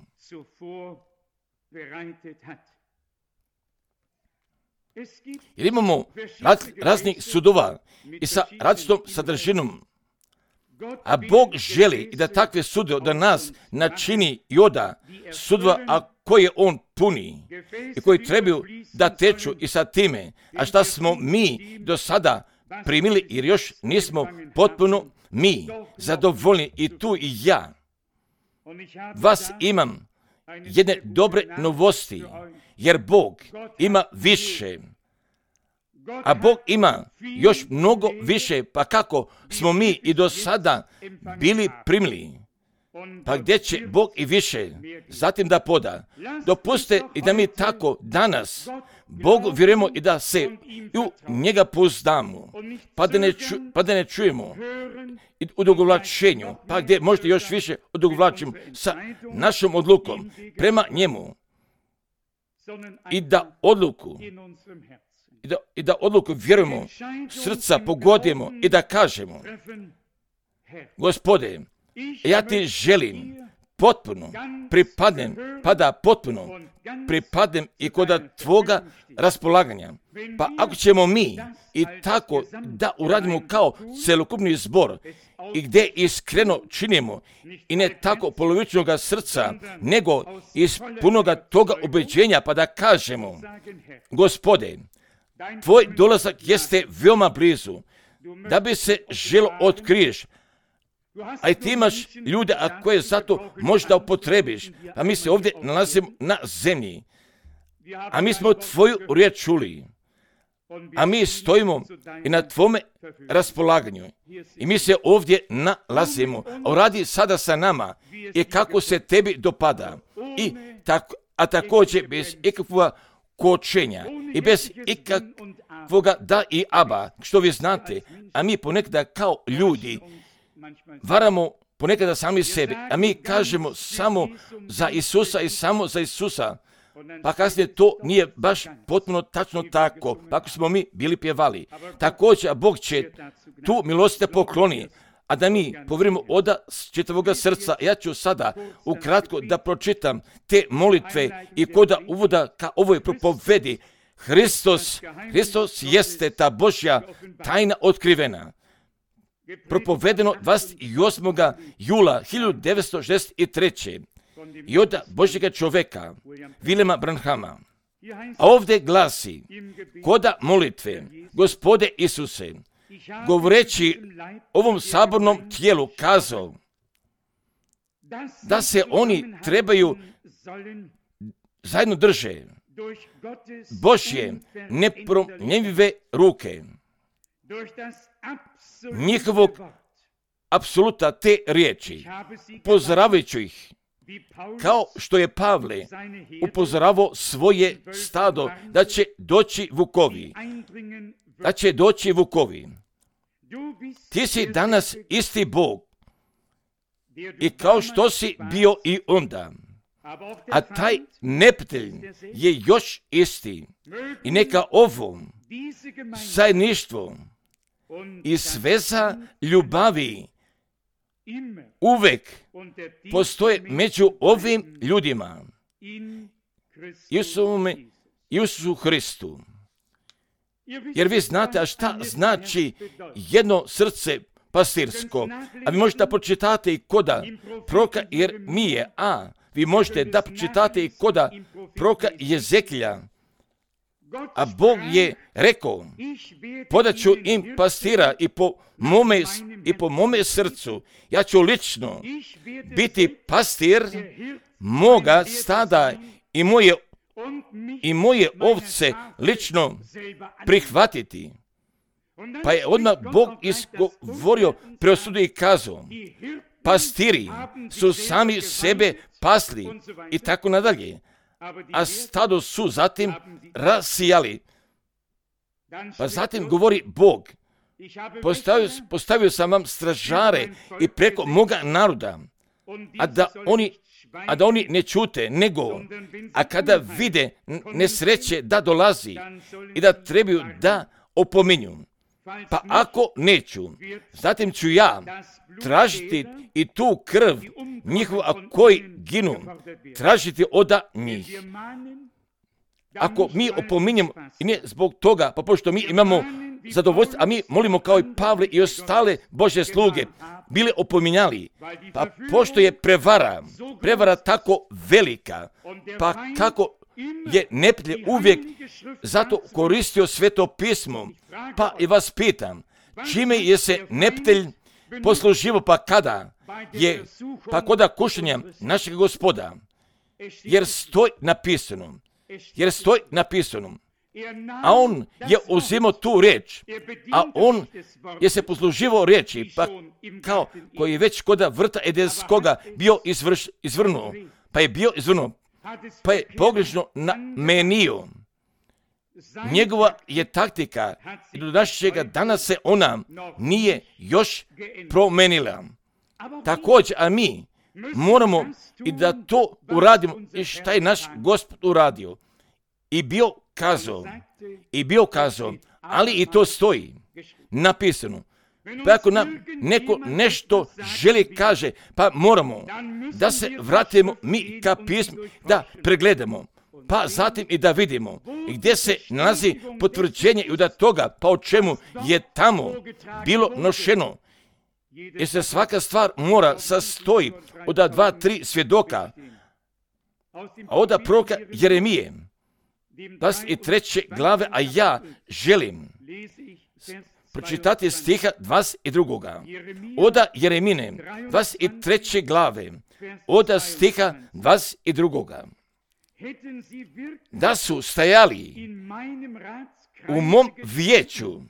Jer imamo raznih sudova i sa različitom sadržinom, a Bog želi i da takve sude od nas načini i oda sudova, a koje On puni i koji trebaju da teču i sa time, a šta smo mi do sada primili jer još nismo potpuno mi zadovoljni i tu i ja. Vas imam jedne dobre novosti, jer Bog ima više, a Bog ima još mnogo više, pa kako smo mi i do sada bili primili, pa gdje će Bog i više zatim da poda. Dopuste i da mi tako danas Bogu vjerujemo i da se u njega pouzdamo, pa da ne, ču, pa da ne čujemo i odugovlačenju, pa gdje možda još više odugovlačimo sa našom odlukom prema njemu i da odluku i da, i da odluku vjerujemo, srca pogodimo i da kažemo: Gospode, ja ti želim potpuno pripadnem, pa da potpuno pripadnem i kod tvoga raspolaganja. Pa ako ćemo mi i tako da uradimo kao celokupni zbor i gdje iskreno činimo i ne tako polovičnoga srca, nego iz punoga toga ubeđenja, pa da kažemo: Gospode, tvoj dolazak jeste veoma blizu, da bi se želo otkriješ, a i ti imaš ljude, a koje zato možda upotrebiš, a mi se ovdje nalazimo na zemlji, a mi smo tvoju riječ čuli, a mi stojimo i na tvome raspolaganju i mi se ovdje nalazimo, a radi sada sa nama i kako se tebi dopada, i tako, a također bez ikakvog kočenja i bez ikakvoga da i aba, što vi znate, a mi ponekada kao ljudi varamo ponekada sami sebi, a mi kažemo samo za Isusa i samo za Isusa, pa kasnije to nije baš potpuno tačno tako, pa ako smo mi bili pjevali. Također, Bog će tu milost da pokloni, a da mi povjerimo oda čitavoga srca. Ja ću sada ukratko da pročitam te molitve i koda uvoda ka ovoj propovedi. Hristos, Hristos jeste ta Božja tajna otkrivena. Propovedeno dvadeset osmog jula hiljadu devetsto šezdeset treće. i od Božjega čovjeka, Williama Branhama. A ovdje glasi, koda molitve, Gospode Isuse, govoreći ovom sabornom tijelu kazao da se oni trebaju zajedno drže Božje nepromjenjive ruke, njihovog apsoluta te riječi, pozdravajući ih kao što je Pavle upozoravao svoje stado da će doći vukovi, da će doći vukovi. Ti si danas isti Bog i kao što si bio i onda. A taj neprijatelj je još isti. I neka ovo zajedništvo i sveza ljubavi uvek postoje među ovim ljudima. Isusu Hristu. Jer vi znate, a šta znači jedno srce pastirsko. A vi možete da pročitate i koda proroka Jeremije, a vi možete da pročitate i koda proroka Jezekija. A Bog je rekao, podaću im pastira i po mome, i po mome srcu. Ja ću lično biti pastir moga stada i moje, i moje ovce lično prihvatiti. Pa je odmah Bog izgovorio, preosudio i kazao, pastiri su sami sebe pasli i tako nadalje. A stado su zatim rasijali. Pa zatim govori Bog, postavio, postavio sam vam stražare i preko moga naroda, a da oni, a da oni ne čute, nego, a kada vide nesreće da dolazi i da trebaju da opominju. Pa ako neću, zatim ću ja tražiti i tu krv njihova koji ginu, tražiti od njih. Ako mi opominjemo, i ne zbog toga, pa pošto mi imamo zadovoljstvo, a mi molimo kao i Pavle i ostale Božje sluge, bili opominjali, pa pošto je prevara, prevara tako velika, pa kako je neprijatelj uvijek zato koristio Sveto pismo, pa i vas pitam, čime je se neprijatelj posluživo, pa kada je, pa koda kušanja našeg Gospoda, jer stoji napisano, jer stoji napisano, a on je uzimao tu riječ, a on je se posluživao riječi, pa kao koji je već koda vrta edenskoga bio izvrš, izvrnuo, pa je bio izvrnuo, pa je pogrešno namenio. Njegova je taktika i do našega danas se ona nije još promenila. Također, a mi moramo i da to uradimo i šta je naš Gospod uradio. I bio kazao, i bio kazao, ali i to stoji napisano. Pa ako nam neko nešto želi kaže, pa moramo da se vratimo mi ka pismu, da pregledamo, pa zatim i da vidimo gdje se nalazi potvrđenje i od toga, pa o čemu je tamo bilo nošeno. Jer se svaka stvar mora sastoji od dva, tri svjedoka, a od proroka Jeremije, dvadeset treće glave, a ja želim pročitati stiha dvadeset drugoga Oda Jeremine, dvadeset treće glave, oda stiha dvadeset drugoga Da su stajali u mom vijeću,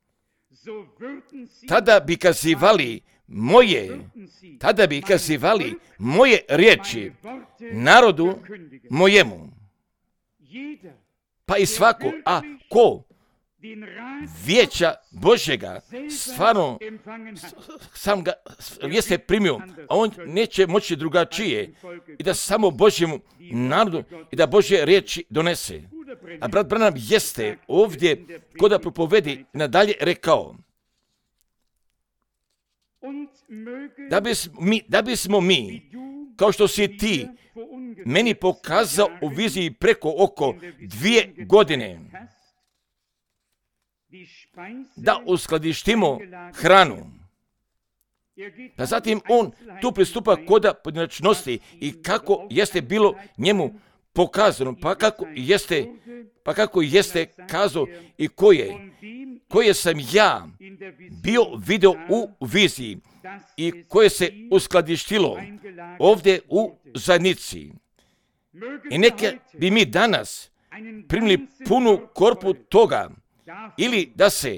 tada bi kazivali moje, tada bi kazivali moje riječi narodu mojemu. Pa i svako, a ko vijeća Božjega stvarno sam ga jeste primio, a on neće moći drugačije i da samo Božjemu narodu i da Božje riječi donese. A brat Branham jeste ovdje koda propovedi nadalje rekao da bismo mi, da bismo mi kao što si ti meni pokazao u viziji preko oko dvije godine da uskladištimo hranu. Pa zatim on tu pristupa koda pojedinačnosti i kako jeste bilo njemu pokazano, pa kako jeste, pa kako jeste kazao i koje, koje sam ja bio video u viziji i koje se uskladištilo ovdje u zajednici. I neka bi mi danas primili punu korpu toga, ili da se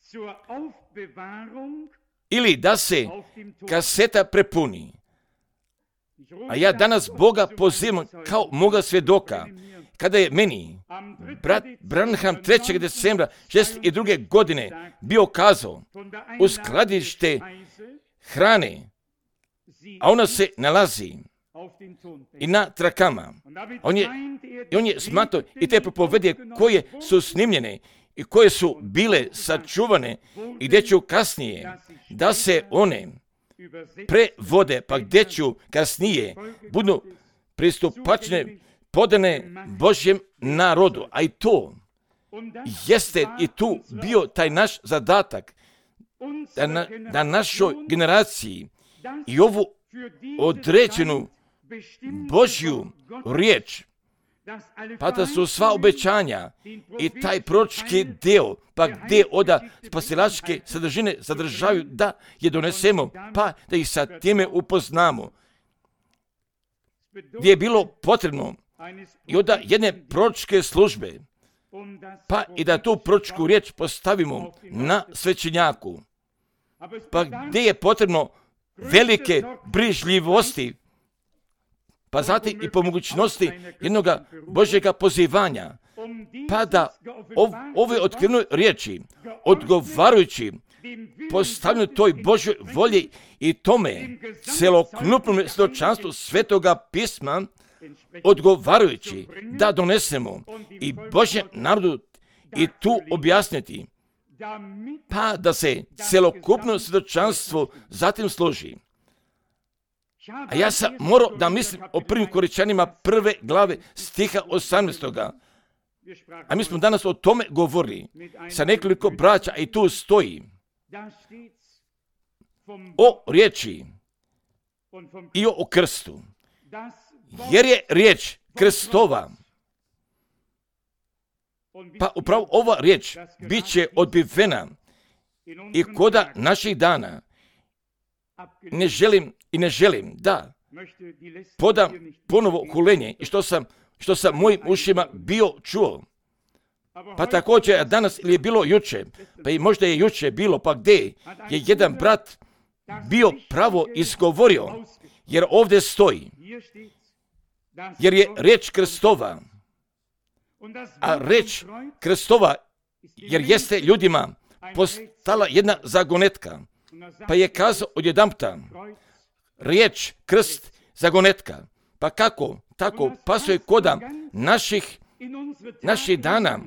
ili da se kaseta prepuni, A ja danas Boga pozivam kao moga svjedoka. Kada je meni brat Branham trećeg decembra šezdeset druge godine bio kazao u skladište hrane, a ona se nalazi i na trakama. On je, on je smatrao i te propovedije koje su snimljene i koje su bile sačuvane i gdje ću kasnije da se one prevode, pa gdje ću kasnije budu pristupačne, podane Božjem narodu. A i to jeste i tu bio taj naš zadatak da, na, da našoj generaciji i ovu određenu Božju riječ, pa da su sva obećanja i taj proročki deo, pa gdje oda spasilačke sadržine sadržaju, da je donesemo, pa da ih sa time upoznamo. Gdje je bilo potrebno i onda jedne proročke službe, pa i da tu proročku riječ postavimo na svećenjaku, pa gdje je potrebno velike brižljivosti, pa zatim i po mogućnosti jednog Božjega pozivanja, pa da ov, ove otkrivene riječi, odgovarajući postavljaju toj Božjoj volji i tome celokupnom svjedočanstvu Svetoga pisma, odgovarajući da donesemo i Božjem narodu i tu objasniti, pa da se celokupno svjedočanstvo zatim složi. A ja sam morao da mislim o prvim Koričanima prve glave stiha osamnaestoga. A mi smo danas o tome govorili sa nekoliko braća i tu stoji o riječi i o krstu. Jer je riječ krstova, pa upravo ova riječ bit će odbivena i koda naših dana. Ne želim i ne želim da podam ponovo hulenje i što sam, što sam mojim ušima bio čuo. Pa također danas ili je bilo juče, pa i možda je juče bilo, pa gdje je jedan brat bio pravo izgovorio, jer ovdje stoji, jer je riječ krstova, a riječ krstova, jer jeste ljudima postala jedna zagonetka, pa je kazao odjedanputa, riječ krst zagonetka, pa kako, tako pasuje koda naših, naših dana,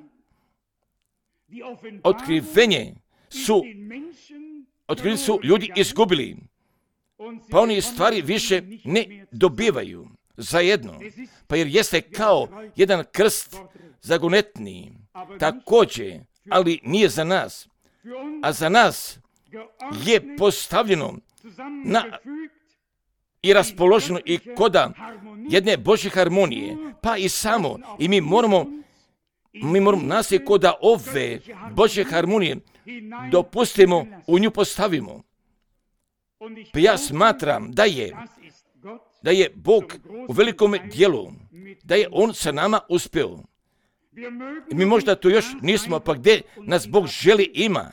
otkrivenje su, otkriveni su ljudi izgubili, pa oni stvari više ne dobivaju zajedno, pa jer jeste kao jedan krst zagonetni, također, ali nije za nas, a za nas je postavljeno na i raspoloženo i koda jedne Božje harmonije, pa i samo, i mi moramo, mi moramo nas je koda ove Božje harmonije dopustimo, u nju postavimo. Pa ja smatram da je, da je Bog u velikom dijelu, da je On sa nama uspio. I mi možda tu još nismo, pa gdje nas Bog želi ima,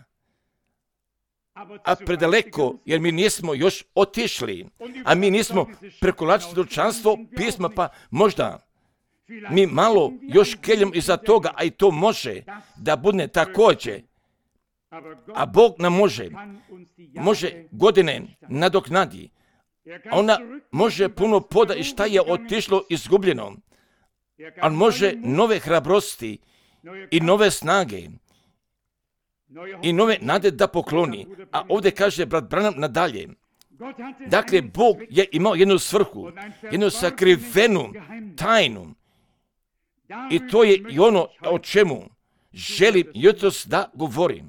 a predaleko, jer mi nismo još otišli, a mi nismo prekolačili svjedočanstvo pisma, pa možda mi malo još keljemo iza toga, a i to može da bude također. A Bog nam može, može godine nadoknadi. Ona može puno poda i šta je otišlo izgubljeno. On može nove hrabrosti i nove snage i nove nade da pokloni. A ovdje kaže brat Branham nadalje. Dakle, Bog je imao jednu svrhu, jednu sakrivenu tajnu. I to je i ono o čemu želim jutros da govorim.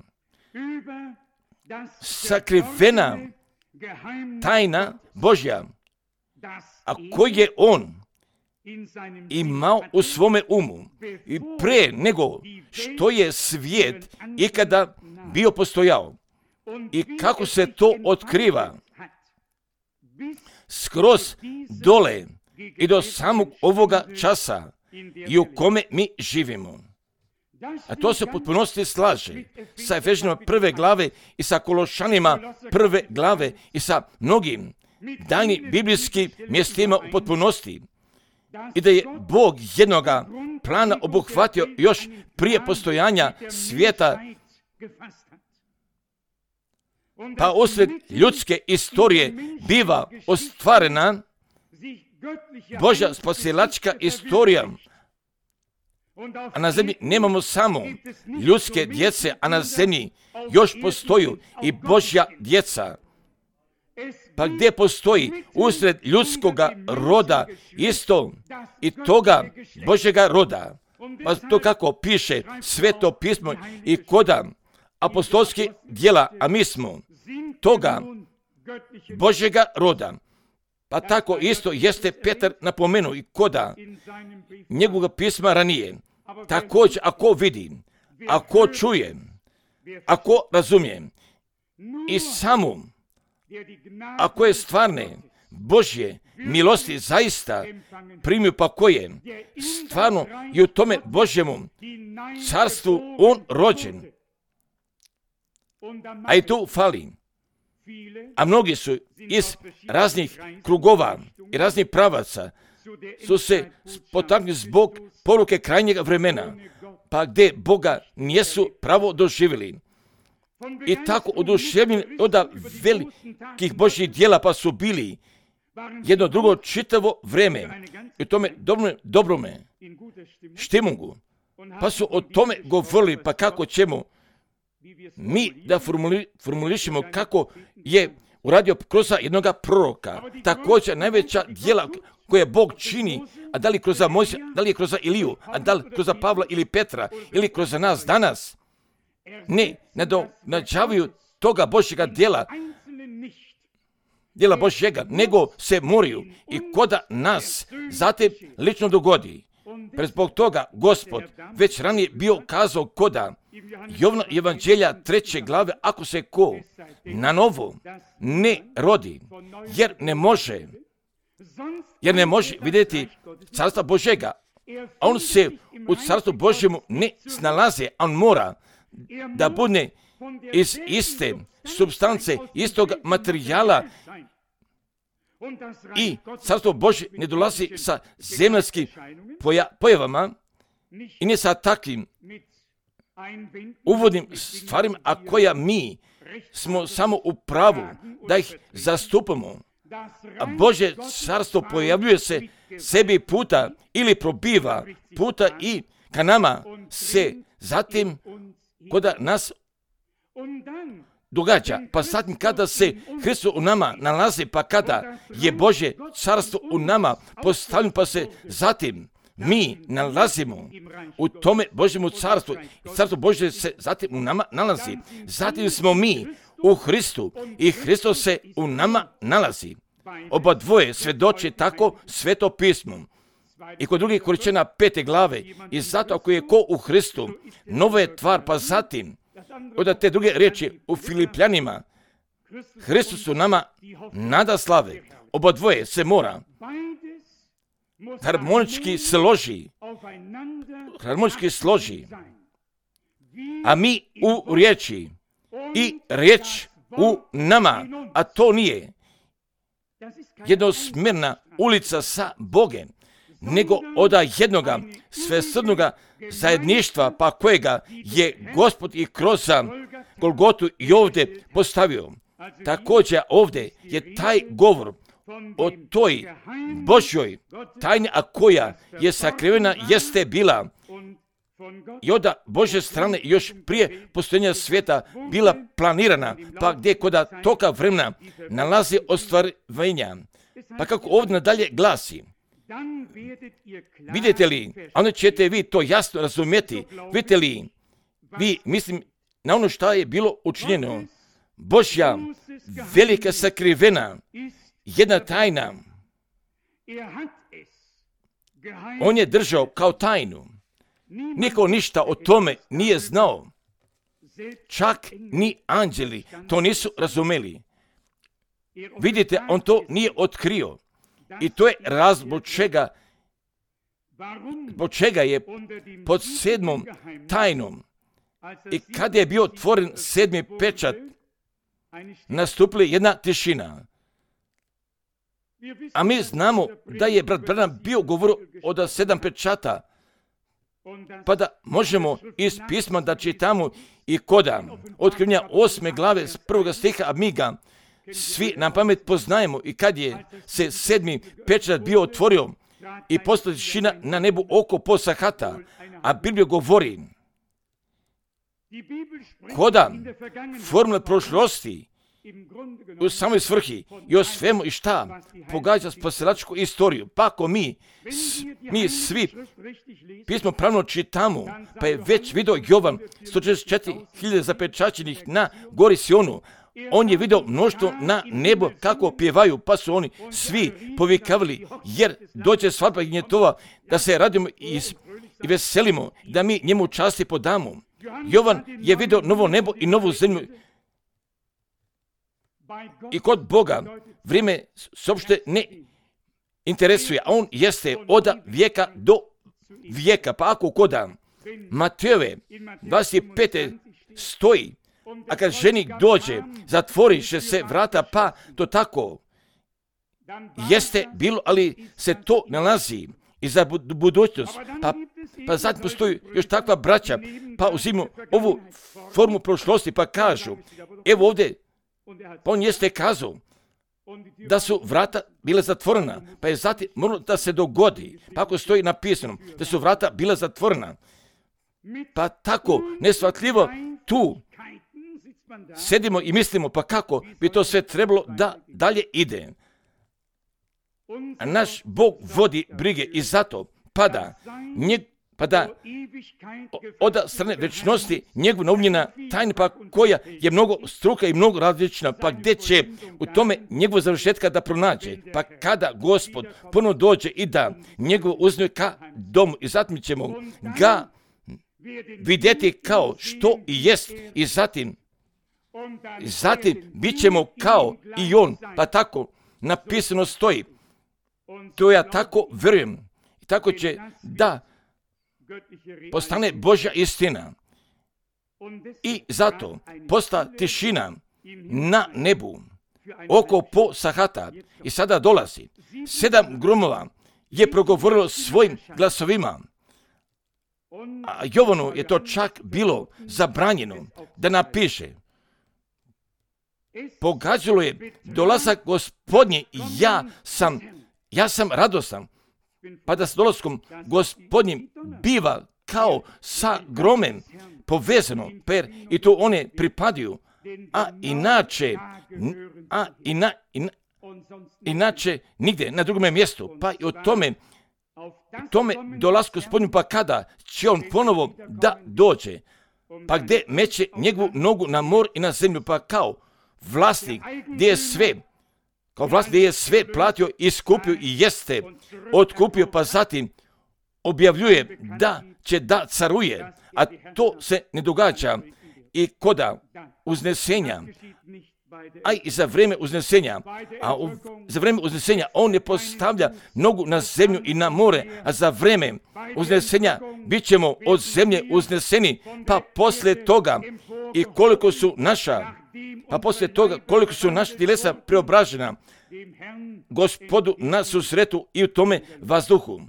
Sakrivena tajna Božja, a koji je On imao u svome umu i pre nego što je svijet ikada bio postojao. I kako se to otkriva skroz dole i do samog ovoga časa i u kome mi živimo. A to se u potpunosti slaže sa Efežanima prve glave i sa Kološanima prve glave i sa mnogim daljnim biblijskim mjestima u potpunosti i da je Bog jednoga plana obuhvatio još prije postojanja svijeta, pa usred ljudske istorije biva ostvarena Božja spasilačka istorija. A na zemlji nemamo samo ljudske djece, a na zemlji još postoji i Božja djeca. Pa gdje postoji usred ljudskoga roda isto i toga Božjega roda. Pa to kako piše Sveto pismo i koda apostolskih djela, a mi smo toga Božjega roda. Pa tako isto jeste Petar napomenuo i koda njegovog pisma ranije. Također ako vidi, ako čuje, ako razumije i samo ako je stvarne Božje milosti zaista primio, pa koje stvarno i u tome Božjemu carstvu on rođen. A i tu fali. A mnogi su iz raznih krugova i raznih pravaca su se potaknuli zbog poruke krajnjega vremena, pa gdje Boga nijesu pravo doživjeli. I tako oduševljeni od velikih Božjih djela, pa su bili jedno drugo čitavo vreme i u tome dobrome, dobrome štimungu, pa su o tome govorili, pa kako ćemo mi da formuli, formulišemo kako je uradio kroz jednoga proroka. Također najveća djela koje Bog čini, a da li kroz Mojsija, da li je kroz Iliju, a da li kroz Pavla ili Petra, ili kroz nas danas, ne nadonađavaju toga Božjega djela, djela Božjega, nego se moraju i koda nas zatim lično dogodi. Pre zbog toga Gospod već ranije bio kazao koda Jovna evanđelja treće glave, ako se ko na novo ne rodi, jer ne može, jer ne može vidjeti carstva Božjega, a on se u carstvu Božjemu ne snalazi, on mora da bude iz iste supstance, istog materijala, i carstvo Božje ne dolazi sa zemaljskim poja, pojavama i ne sa takvim uvodnim stvarima, a koja mi smo samo u pravu da ih zastupamo. A Božje carstvo pojavljuje se sebi puta ili probiva puta i ka nama se zatim koda nas događa. Pa zatim kada se Hristos u nama nalazi, pa kada je Božje carstvo u nama postavljeno, pa se zatim mi nalazimo u tome Božjemu carstvu. Carstvo Božje se zatim u nama nalazi. Zatim smo mi u Hristu i Hristos se u nama nalazi. Oba dvoje svjedoče tako Sveto pismo. I kod drugih Korinćana pete glave, i zato ako je ko u Hristu, nova je tvar, pa zatim od te druge riječi u Filipljanima, Hristos u nama nada slave. Oba dvoje se mora harmonički složi, harmonički složi, a mi u riječi i riječ u nama, a to nije jednosmjerna ulica sa Bogem, nego od jednoga svesrdnoga zajedništva, pa kojega je Gospod i kroz Golgotu i ovdje postavio. Također ovdje je taj govor o toj Božjoj tajni, a koja je sakrivena, jeste bila i od Božje strane još prije postojanja svijeta bila planirana, pa gdje koda toga vremena nalazi ostvarenja. Pa kako ovdje nadalje glasi, vidite li, a onda ćete vi to jasno razumjeti, vidite li, vi mislim na ono što je bilo učinjeno, Božja velika sakrivena, jedna tajna, on je držao kao tajnu, niko ništa o tome nije znao, čak ni anđeli to nisu razumeli. Vidite, on to nije otkrio. I to je razlog zbog čega, zbog čega je pod sedmom tajnom i kada je bio otvoren sedmi pečat, nastupila jedna tišina. A mi znamo da je brat Branham bio govorio od sedam pečata, pa da možemo iz pisma da čitamo i koda otkrivenja osme glave s prvoga stiha, a mi ga svi na pamet poznajemo. I kad je se sedmi pečat bio otvorio i postala tišina na nebu oko po sahata, a Biblija govori koda formule prošlosti u samoj svrhi i o svemu i šta pogađa spasilačku istoriju. Pa ako mi, mi svi pismo pravno čitamo, pa je već vidio Jovan sto četrdeset četiri hiljade zapečaćenih na gori Sionu, on je vidio mnoštvo na nebo kako pjevaju, pa su oni svi povikavali, jer dođe svadba gnjetova, da se radimo i, i veselimo, da mi njemu časti podamo. Jovan je vidio novo nebo i novu zemlju. I kod Boga vrijeme se uopšte ne interesuje, a on jeste od vijeka do vijeka. Pa ako koda Matejove dvadeset pete stoji, a kad ženik dođe, zatvoriše se vrata, pa to tako jeste bilo, ali se to nalazi i za budućnost. Pa, pa zatim postoji još takva braća, pa uzimu ovu formu prošlosti, pa kažu, evo ovdje, pa on jeste kazao da su vrata bila zatvorena, pa je zatim moralo da se dogodi, pa ako stoji napisano da su vrata bila zatvorena, pa tako nesvatljivo tu sedimo i mislimo, pa kako bi to sve trebalo da dalje ide. A naš Bog vodi brige i zato pada njeg, pa da od strane večnosti njegov naumljena tajna, pa koja je mnogo struka i mnogo različna, pa gdje će u tome njegov završetka da pronađe, pa kada Gospod ponovno dođe i da njegov uzme ka domu i zatim ćemo ga vidjeti kao što i jest i zatim i zatim bit ćemo kao i on, pa tako napisano stoji. To ja tako vjerujem i tako će da postane Božja istina. I zato posta tišina na nebu oko po sahata i sada dolazi. Sedam gromova je progovorilo svojim glasovima. A Jovanu je to čak bilo zabranjeno da napiše. Pogađalo je dolazak Gospodnji, ja sam, ja sam radostan. Pa da s dolaskom Gospodnjim biva kao sa gromem povezano, per i to one pripadaju, a inače, a ina, ina, inače nigdje na drugome mjestu, pa i o tome, tome dolasku Gospodnju, pa kada će on ponovo da dođe, pa gdje meće njegovu nogu na mor i na zemlju, pa kao vlasnik gdje je sve, kao vlasnik gdje je sve platio, iskupio i jeste otkupio, pa zatim objavljuje da će da caruje, a to se ne događa i koda uznesenja, a i za vrijeme uznesenja, a u, za vrijeme uznesenja on ne postavlja nogu na zemlju i na more, a za vrijeme uznesenja bit ćemo od zemlje uzneseni, pa poslije toga i koliko su naša, pa poslije toga koliko su naša tjelesa preobražena Gospodu na susretu i u tome vazduhu.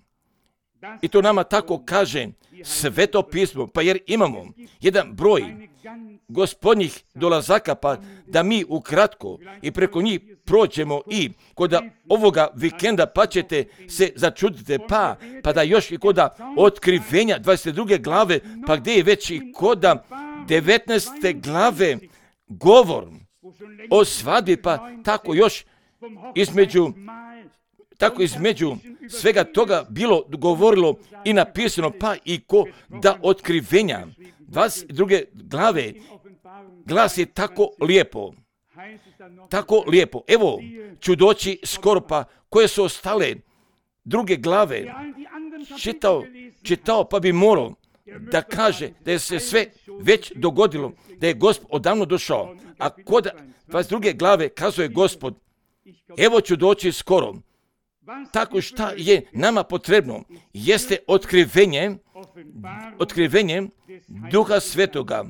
I to nama tako kaže Sveto pismo, pa jer imamo jedan broj Gospodnjih dolazaka, pa da mi ukratko i preko njih prođemo i koda ovoga vikenda, pa ćete se začuditi, pa, pa da još i koda otkrivenja dvadeset druge glave, pa gdje je već i koda devetnaeste glave govor o svadbi, pa tako još između tako između svega toga bilo govorilo i napisano, pa i ko da otkrivenja dvadeset druge glave glas je tako lijepo, tako lijepo. Evo ću doći skoro, pa koje su ostale druge glave čitao, čitao pa bi morao da kaže da je se sve već dogodilo, da je Gospod odavno došao, a kod dvadeset druge glave kazuje Gospod, evo ću doći skoro. Tako šta je nama potrebno jeste otkrivenje, otkrivenje Duha Svetoga,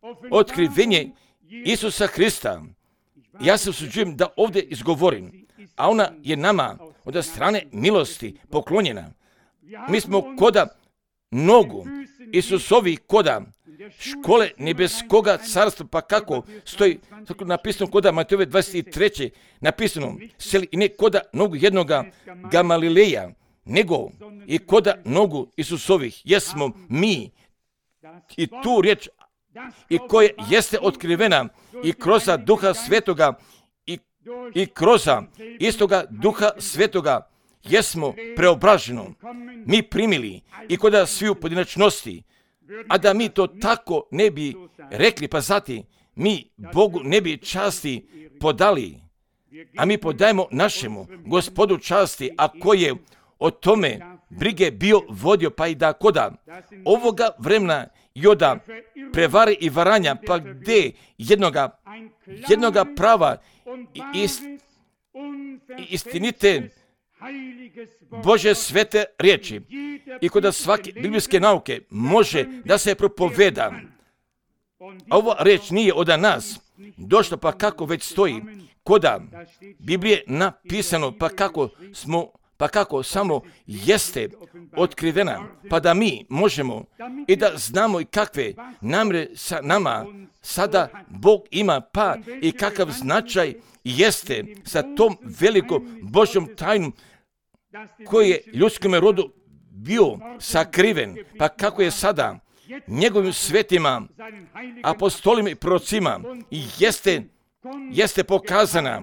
otkrivenje Isusa Hrista. Ja se usuđujem da ovdje izgovorim, a ona je nama od strane milosti poklonjena. Mi smo koda nogu Isusovi, koda škole nebeskoga carstva, pa kako stoji tako napisano koda Matejove dvadeset treće napisano, seli i ne koda nogu jednoga Gamalileja, nego i koda nogu Isusovih, jesmo mi. I tu riječ, i koja jeste otkrivena i kroz Duha Svetoga i, i kroz istoga Duha Svetoga, jesmo preobraženo, mi primili i koda svi u pojedinačnosti, a da mi to tako ne bi rekli, pa zati, mi Bogu ne bi časti podali, a mi podajemo našemu Gospodu časti, a koji je o tome brige bio vodio, pa i da koda ovoga vremena i oda prevare i varanja, pa gde jednoga, jednoga prava i ist, istinite Bože svete riječi i kod svake biblijske nauke može da se propoveda. A ova riječ nije od nas došla, pa kako već stoji koda Biblije napisano, pa kako smo, pa kako samo jeste otkrivena, pa da mi možemo i da znamo i kakve namjere sa nama sada Bog ima, pa i kakav značaj jeste sa tom velikom Božjom tajnom koji je ljudskom rodu bio sakriven, pa kako je sada njegovim svetima, apostolima i prorocima jeste, jeste pokazana.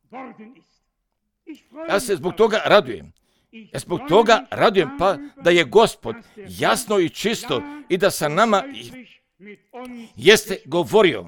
Ja se zbog toga radujem. Ja zbog toga radujem, pa da je Gospod jasno i čisto i da sa nama jeste govorio.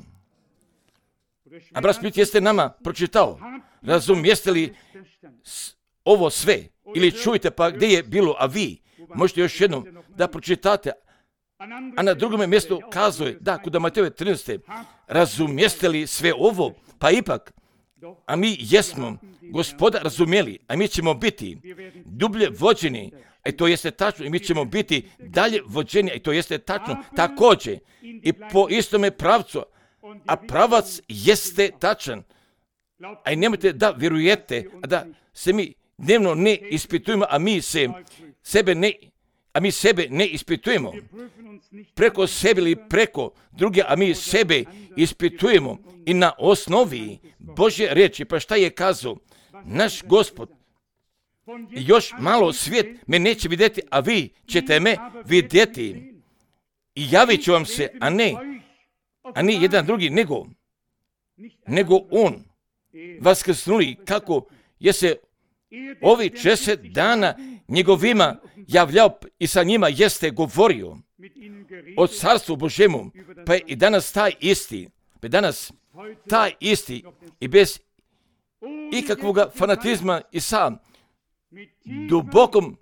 A brat Split jeste nama pročitao. Razumijeste li ovo sve? Ili čujte pa gdje je bilo, a vi možete još jednom da pročitate. A na drugom mjestu kazuje, da, kod Matejove trinaeste, razumijeste li sve ovo? Pa ipak, a mi jesmo Gospoda razumjeli, a mi ćemo biti dublje vođeni, a to jeste tačno, i mi ćemo biti dalje vođeni, a to jeste tačno, također, i po istome pravcu, a pravac jeste tačan. A i nemojte da vjerujete, a da se mi dnevno ne ispitujemo, a mi se sebe ne, a mi sebe ne ispitujemo preko sebe ili preko druge, a mi sebe ispitujemo i na osnovi Božje riječi. Pa šta je kazao naš Gospod? Još malo svijet me neće vidjeti, a vi ćete me vidjeti i javit ću vam se, a ne, a ne jedan drugi, nego, nego on vaskrsnuli, kako je se ovi šezdeset dana njegovima javljao i sa njima jeste govorio o carstvu Božjemu, pa je i danas taj isti, pa je danas taj isti i bez ikakvog fanatizma i sa dubokom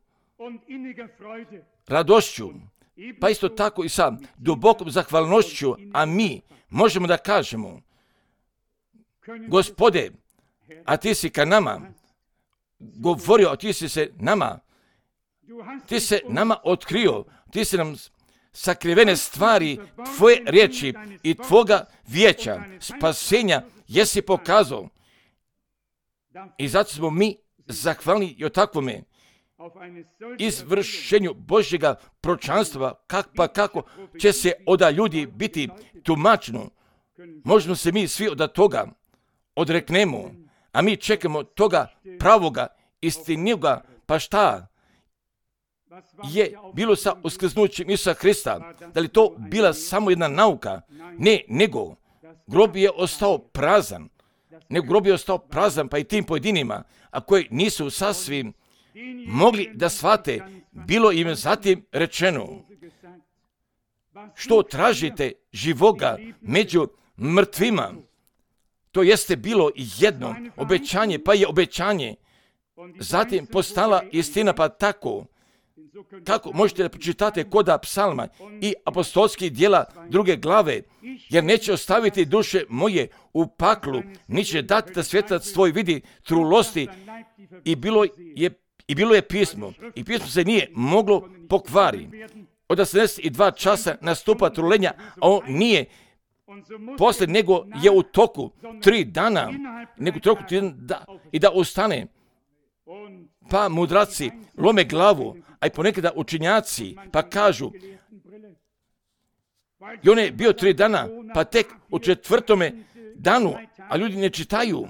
radošću, pa isto tako i sa dubokom zahvalnošću, a mi možemo da kažemo, Gospode, a ti si ka nama govorio, a ti si se nama, ti se nama otkrio, ti si nam sakrivene stvari tvoje riječi i tvoga vijeća, spasenja jesi pokazao. I zato smo mi zahvalni i o takvome izvršenju Božjega proročanstva, kak pa kako će se oda ljudi biti tumačeno. Možemo se mi svi od toga odreknemo, a mi čekamo toga pravoga, istiniga, pa šta je bilo sa uskrsnućem Isusa Hrista? Da li to bila samo jedna nauka? Ne, nego grob je ostao prazan. Nego grob je ostao prazan, pa i tim pojedinima, a koji nisu sasvim mogli da shvate, bilo im zatim rečeno, što tražite živoga među mrtvima? To jeste bilo jedno obećanje, pa je obećanje zatim postala istina, pa tako, kako možete da pročitate koda psalma i apostolskih dijela druge glave, jer neće ostaviti duše moje u paklu, niće dati da svetac tvoj vidi trulosti, i bilo je, i bilo je pismo, i pismo se nije moglo pokvari. Od osamdeset dva časa nastupa trulenja, a on nije poslije nego je u toku tri dana, nego toku tri dana da, i da ustane. Pa mudraci lome glavu, a i ponekada učenjaci, pa kažu, i on je bio tri dana, pa tek u četvrtome danu, a ljudi ne čitaju.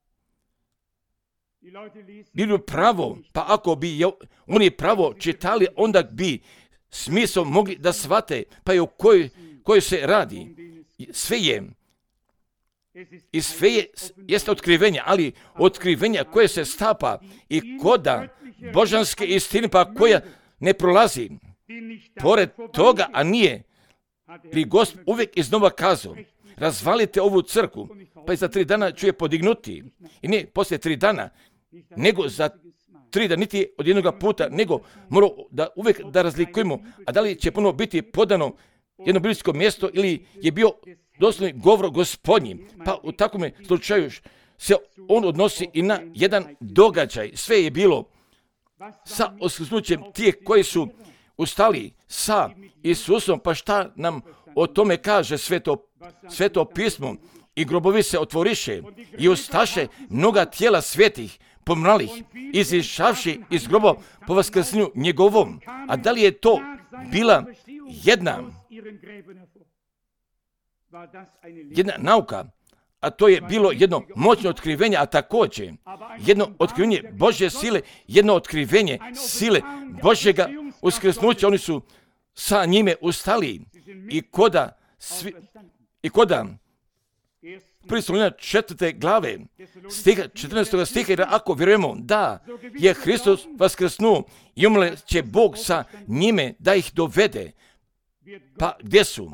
Bili pravo, pa ako bi je, oni pravo čitali, onda bi smisao mogli da shvate, pa i o kojoj, kojoj se radi. Sve je, i sve je, jeste otkrivenje, ali otkrivenja koje se stapa i koda božanske istine, pa koja ne prolazi. Pored toga, a nije, li Gospod uvijek iznova kazao, razvalite ovu crkvu, pa i za tri dana ću je podignuti. I ne poslije tri dana, nego za tri dana, niti od jednoga puta, nego moramo da uvijek da razlikujemo, a da li će puno biti podano jedno biblijsko mjesto ili je bio doslovni govor Gospodnji. Pa u takvom slučaju se on odnosi i na jedan događaj. Sve je bilo sa uskrsnućem tih koji su ustali sa Isusom, pa šta nam o tome kaže sveto, sveto pismo? I grobovi se otvoriše i ustaše mnoga tijela svetih, pomralih, izišavši iz groba po vaskrsenju njegovom. A da li je to bila jedna, jedna nauka, a to je bilo jedno moćno otkrivenje, a također jedno otkrivenje Božje sile, jedno otkrivenje sile Božjega uskrsnuća. Oni su sa njime ustali i koda, svi, i koda prvi Solunjana četvrte glave, stiha, četrnaestog stiha, jer ako vjerujemo da je Hristos vaskrsnuo i umre će Bog sa njime da ih dovede. Pa gdje su?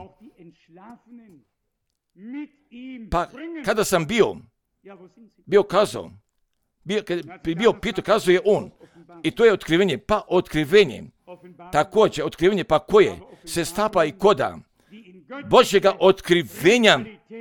Pa kada sam bio, bio kazao, bio, kada bi bio pitao, kazao je on, i to je otkrivenje, pa otkrivenje, također otkrivenje, pa koje se stapa i koda Božjega otkrivenja.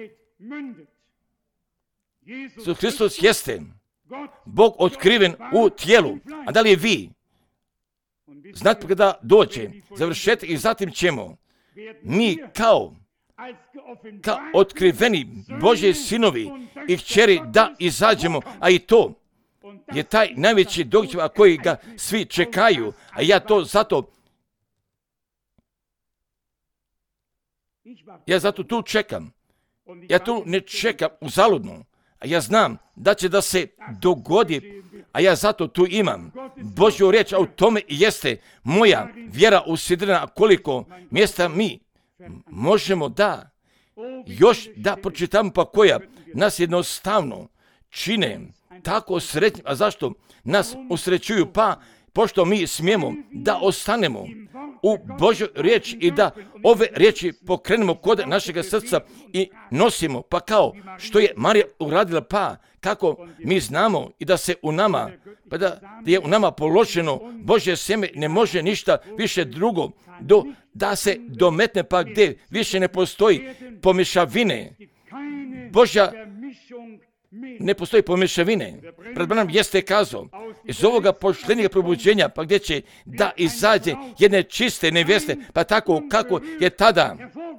Isus Hristos jeste Bog otkriven u tijelu. A da li je vi? Znate kada dođe završetak i zatim ćemo mi kao kao otkriveni Božji sinovi i kćeri da izađemo, a i to je taj najveći događaj koji ga svi čekaju, a ja to zato ja zato tu čekam. Ja tu ne čekam uzaludno, a ja znam da će da se dogodi, a ja zato tu imam Božju riječ, a u tome i jeste moja vjera usidrena, koliko mjesta mi možemo da još da pročitamo, pa koja nas jednostavno čine tako sretnim. A zašto nas usrećuju? Pa pošto mi smijemo da ostanemo u Božoj riječi i da ove riječi pokrenemo kod našega srca i nosimo, pa kao što je Marija uradila, pa kako mi znamo i da se u nama, pa da je u nama položeno Božje sjeme, ne može ništa više drugo do, da se dometne, pa gdje više ne postoji pomješavine. Božja ne postoji pomješavine. Pred Branom jeste kazao, iz ovoga poštenjega probuđenja, pa gdje će da izađe jedne čiste nevjeste, pa tako kako je tada,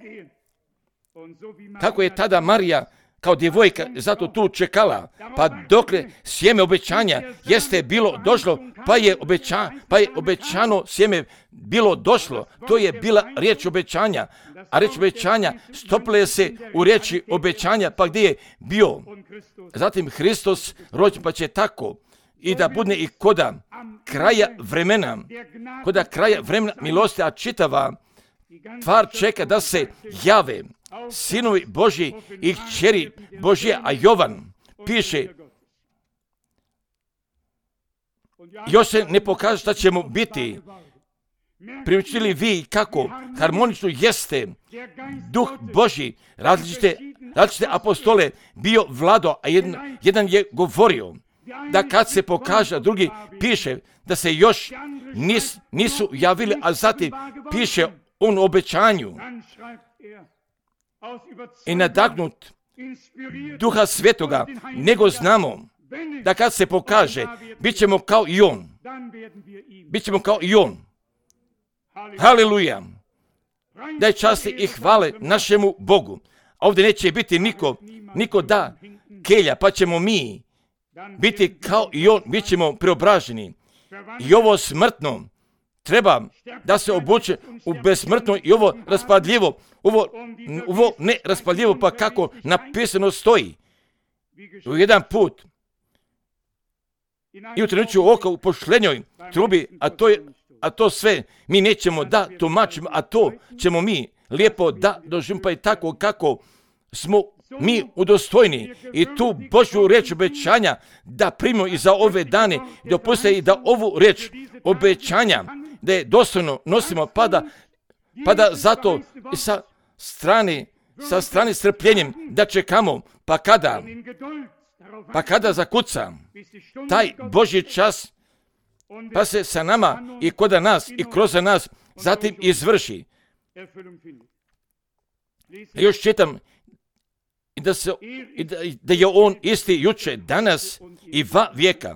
kako je tada Marija kao djevojka zato tu čekala, pa dokle sjeme obećanja jeste bilo došlo, pa je, obeća, pa je obećano sjeme bilo došlo. To je bila riječ obećanja, a riječ obećanja stopile se u riječi obećanja, pa gdje je bio zatim Hristos rođen, pa će tako i da bude i koda kraja vremena, koda kraja vremena milosti, a čitava tvar čeka da se jave sinovi Božji i kćeri Božje, a Jovan piše, još se ne pokaže šta ćemo biti. Primijetili vi kako harmonično jeste Duh Božji, različite, različite apostole bio vlado, a jedan, jedan je govorio da kad se pokaže, a drugi piše da se još nis, nisu javili, a zatim piše on u obećanju i nadagnut Duha Svetoga, nego znamo da kad se pokaže, bit ćemo kao i on. Bit ćemo kao i on. Haleluja! Daj časti i hvale našemu Bogu. A ovdje neće biti niko, niko da kelja, pa ćemo mi biti kao i on, bit ćemo preobraženi. I ovo smrtno treba da se obuče u besmrtno i ovo raspadljivo, ovo, ovo ne raspadljivo, pa kako napisano stoji. U jedan put i u trenutku oka u pošlenjoj trubi, a to, je, a to sve mi nećemo da tumačimo, a to ćemo mi lijepo da doživimo, pa i tako kako smo mi udostojni i tu Božju riječ obećanja da primimo i za ove dane, dopuste i da ovu riječ obećanja da je dostojno nosimo, pa da, pa da zato i sa strane, sa strane strpljenjem da čekamo, pa kada, pa kada zakuca taj Božji čas, pa se sa nama i kod nas i kroz nas zatim izvrši. Još čitam i da, se, i da, da je on isti juče, danas i va vijeka.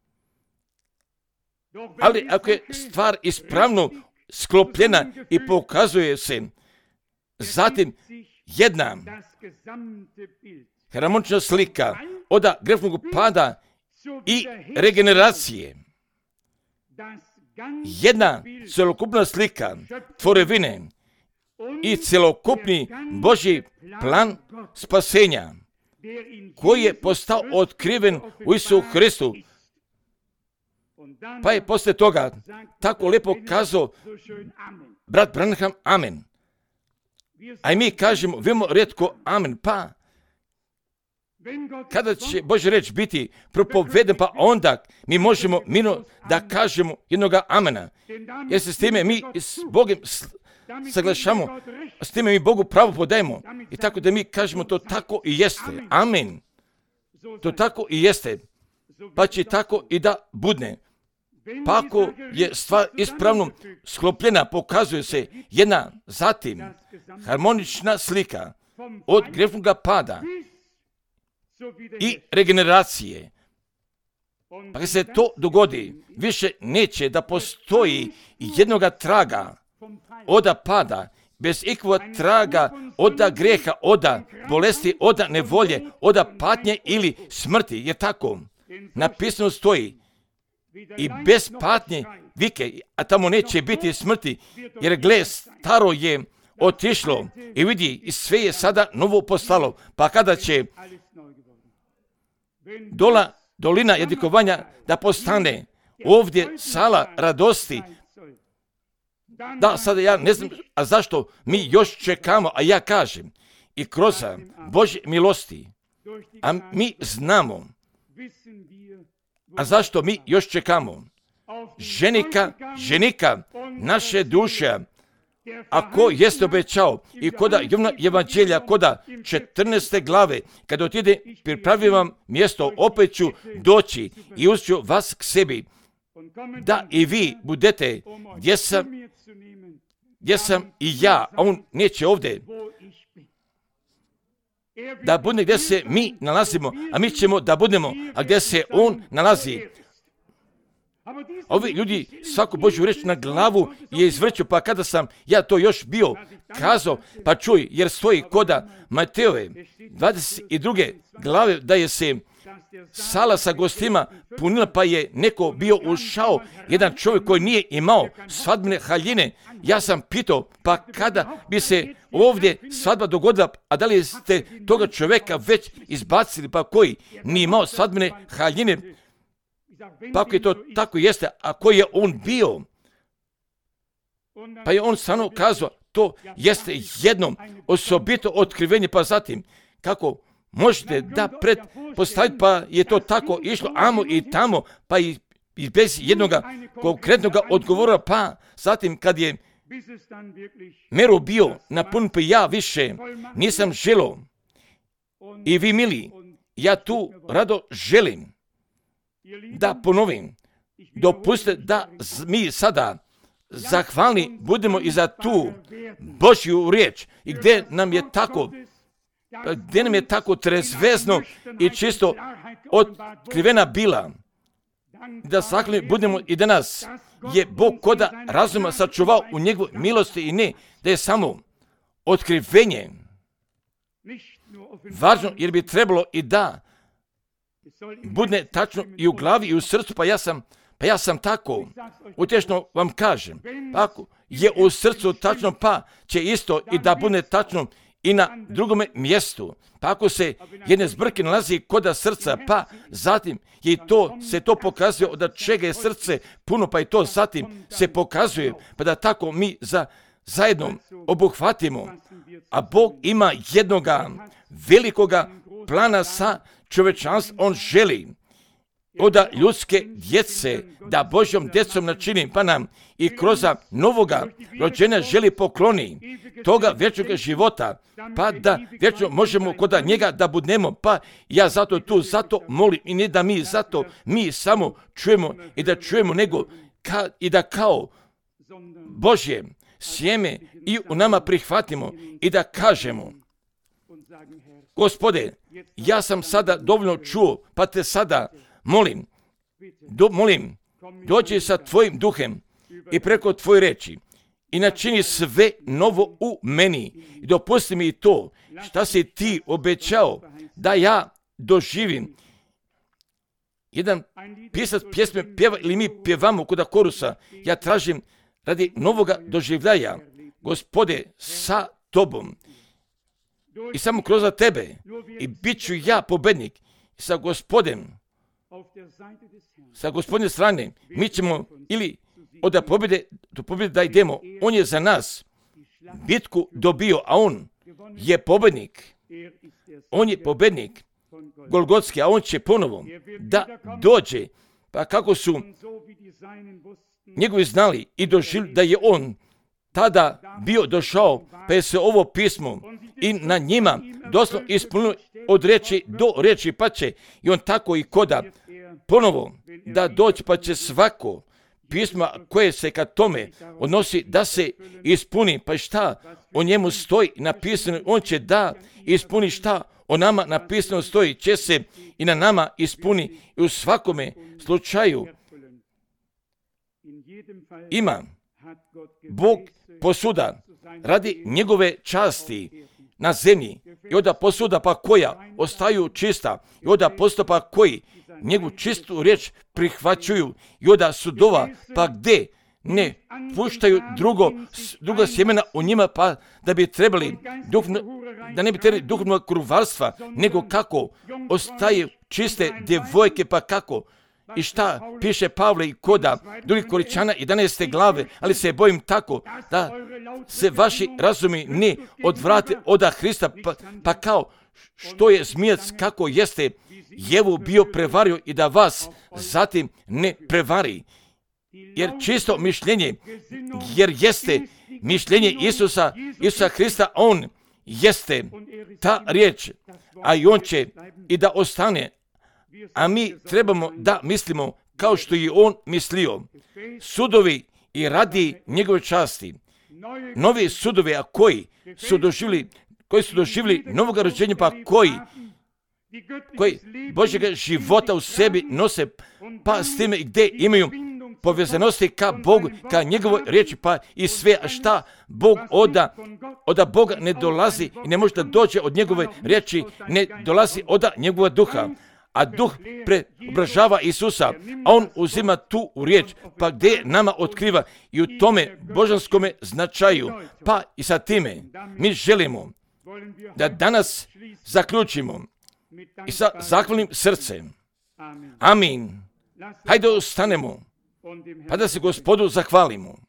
Ali ako je stvar ispravno sklopljena i pokazuje se zatim jedna harmonična slika od grešnog pada i regeneracije, jedna celokupna slika tvorevine i celokupni Božji plan spasenja koji je postao otkriven u Isusu Hristu. Pa je poslije toga tako lijepo kazao brat Branham amen. A i mi kažemo, vemo rijetko amen, pa kada će Božja riječ biti propoveden, pa onda mi možemo mino da kažemo jednoga amena. Jer se s time mi s Bogom saglašamo, s time mi Bogu pravo podajemo. I tako da mi kažemo to tako i jeste. Amen. To tako i jeste. Pa će tako i da budne. Pa ako je stvar ispravno sklopljena, pokazuje se jedna zatim harmonična slika od grešnog pada i regeneracije. Pa kad se to dogodi, više neće da postoji jednoga traga oda pada, bez ikakvog traga oda greha, oda bolesti, oda nevolje, oda patnje ili smrti. Je tako? Napisano stoji. I bez patnje vike, a tamo neće biti smrti, jer gle, staro je otišlo i vidi, i sve je sada novo postalo. Pa kada će dola, dolina jadikovanja da postane ovdje sala radosti, da, sada ja ne znam, a zašto mi još čekamo, a ja kažem, i kroz Božje milosti, a mi znamo, a zašto mi još čekamo? Ženika, ženika, naše duše, a ko jeste obećao i koda Jovana evanđelja, koda četrnaeste glave, kada otide, pripravim vam mjesto, opet ću doći i uzet ću vas k sebi, da i vi budete gdje sam, gdje sam i ja, a on neće ovdje, da bude gdje se mi nalazimo, a mi ćemo da budemo, a gdje se on nalazi. Ovi ljudi svaku Božju riječ na glavu je izvrću, pa kada sam ja to još bio kazao, pa čuj, jer stoji koda Matejove dvadeset druge glave da je se sala sa gostima punila, pa je neko bio ušao, jedan čovjek koji nije imao svadbene haljine. Ja sam pitao, pa kada bi se ovdje svadba dogodila, a da li ste toga čovjeka već izbacili, pa koji nije imao svadbene haljine, pa ako je to tako jeste, a koji je on bio? Pa je on stvarno kazao, to jeste jednom osobito otkrivenje, pa zatim, kako možete da pretpostaviti, pa je to tako išlo amo i tamo, pa i, i bez jednog konkretnog odgovora, pa zatim kad je Mero bio napun, pa ja više nisam želio. I vi mili, ja tu rado želim da ponovim, dopustite da mi sada zahvalni budemo i za tu Božju riječ i gdje nam je tako gdje nam je tako trezvezno i čisto otkrivena bila, da zahvalni budemo i da nas je Bog koda razuma sačuvao u njegovoj milosti i ne da je samo otkrivenje važno, jer bi trebalo i da bude tačno i u glavi i u srcu, pa ja sam, pa ja sam tako, utješno vam kažem, pa ako je u srcu tačno, pa će isto i da bude tačno i na drugome mjestu. Pa ako se jedne zbrke nalazi koda srca, pa zatim je to, se to pokazuje od čega je srce puno, pa i to zatim se pokazuje, pa da tako mi za, zajedno obuhvatimo. A Bog ima jednoga velikoga plana sa čovječanstvom. On želi od ljudske djece da Božjom djecom načini, pa nam i kroz novoga rođenja želi pokloni toga vječnog života, pa da vječno možemo kod njega da budemo. Pa ja zato tu, zato molim i ne da mi zato mi samo čujemo i da čujemo, nego ka, i da kao Božje sjeme i u nama prihvatimo i da kažemo: Gospode, ja sam sada dovoljno čuo, pa te sada molim, do, molim, dođi sa tvojim duhem i preko tvoje reči i načini sve novo u meni i dopusti mi to šta si ti obećao da ja doživim. Jedan pisac pjesme pjeva ili mi pjevamo kod korusa, ja tražim radi novoga doživljaja, Gospode, sa tobom i samo kroz tebe i bit ću ja pobednik i sa Gospodem, sa Gospodine strane, mi ćemo ili od pobjede do pobjede da idemo. On je za nas bitku dobio, a on je pobednik. On je pobednik Golgotski, a on će ponovo da dođe. Pa kako su njegovi znali i doživjeli da je on tada bio došao, pa je se ovo pismo i na njima doslovno ispunilo od reči do reči, pa će i on tako i koda ponovo da doći, pa će svako pisma koje se ka tome odnosi da se ispuni, pa šta o njemu stoji napisano, on će da ispuni šta o nama napisano stoji, će se i na nama ispuni. I u svakome slučaju ima Bog posuda radi njegove časti na zemlji i onda posuda pa koja ostaju čista i onda postupa koji njegovu čistu riječ prihvaćuju i onda sudova pa gdje ne puštaju drugo, druga sjemena u njima, pa da bi trebali duhno, da ne bi trebali duhovnog kruvarstva, nego kako ostaju čiste djevojke, pa kako i šta piše Pavle i koda drugih Koričana jedanaeste glave, ali se bojim tako da se vaši razumi ne odvrate od Hrista, pa, pa kao što je zmijac kako jeste Jevu bio prevario i da vas zatim ne prevari. Jer čisto mišljenje, jer jeste mišljenje Isusa, Isusa Hrista, on jeste ta riječ, a i on će i da ostane, a mi trebamo da mislimo kao što je on mislio. Sudovi i radi njegove časti, novi sudovi, a koji su doživjeli, koji su doživjeli novoga rođenja, pa koji koji Božjega života u sebi nose, pa s time gdje imaju povezanosti ka Bogu, ka njegovoj riječi, pa i sve šta Bog oda, oda Boga ne dolazi i ne može da dođe od njegove riječi, ne dolazi oda njegova duha, a duh preobražava Isusa, a on uzima tu riječ, pa gdje nama otkriva i u tome božanskome značaju, pa i sa time mi želimo da danas zaključimo i sa zahvalnim srcem. Amin. Hajde ostanemo, pa da se Gospodu zahvalimo.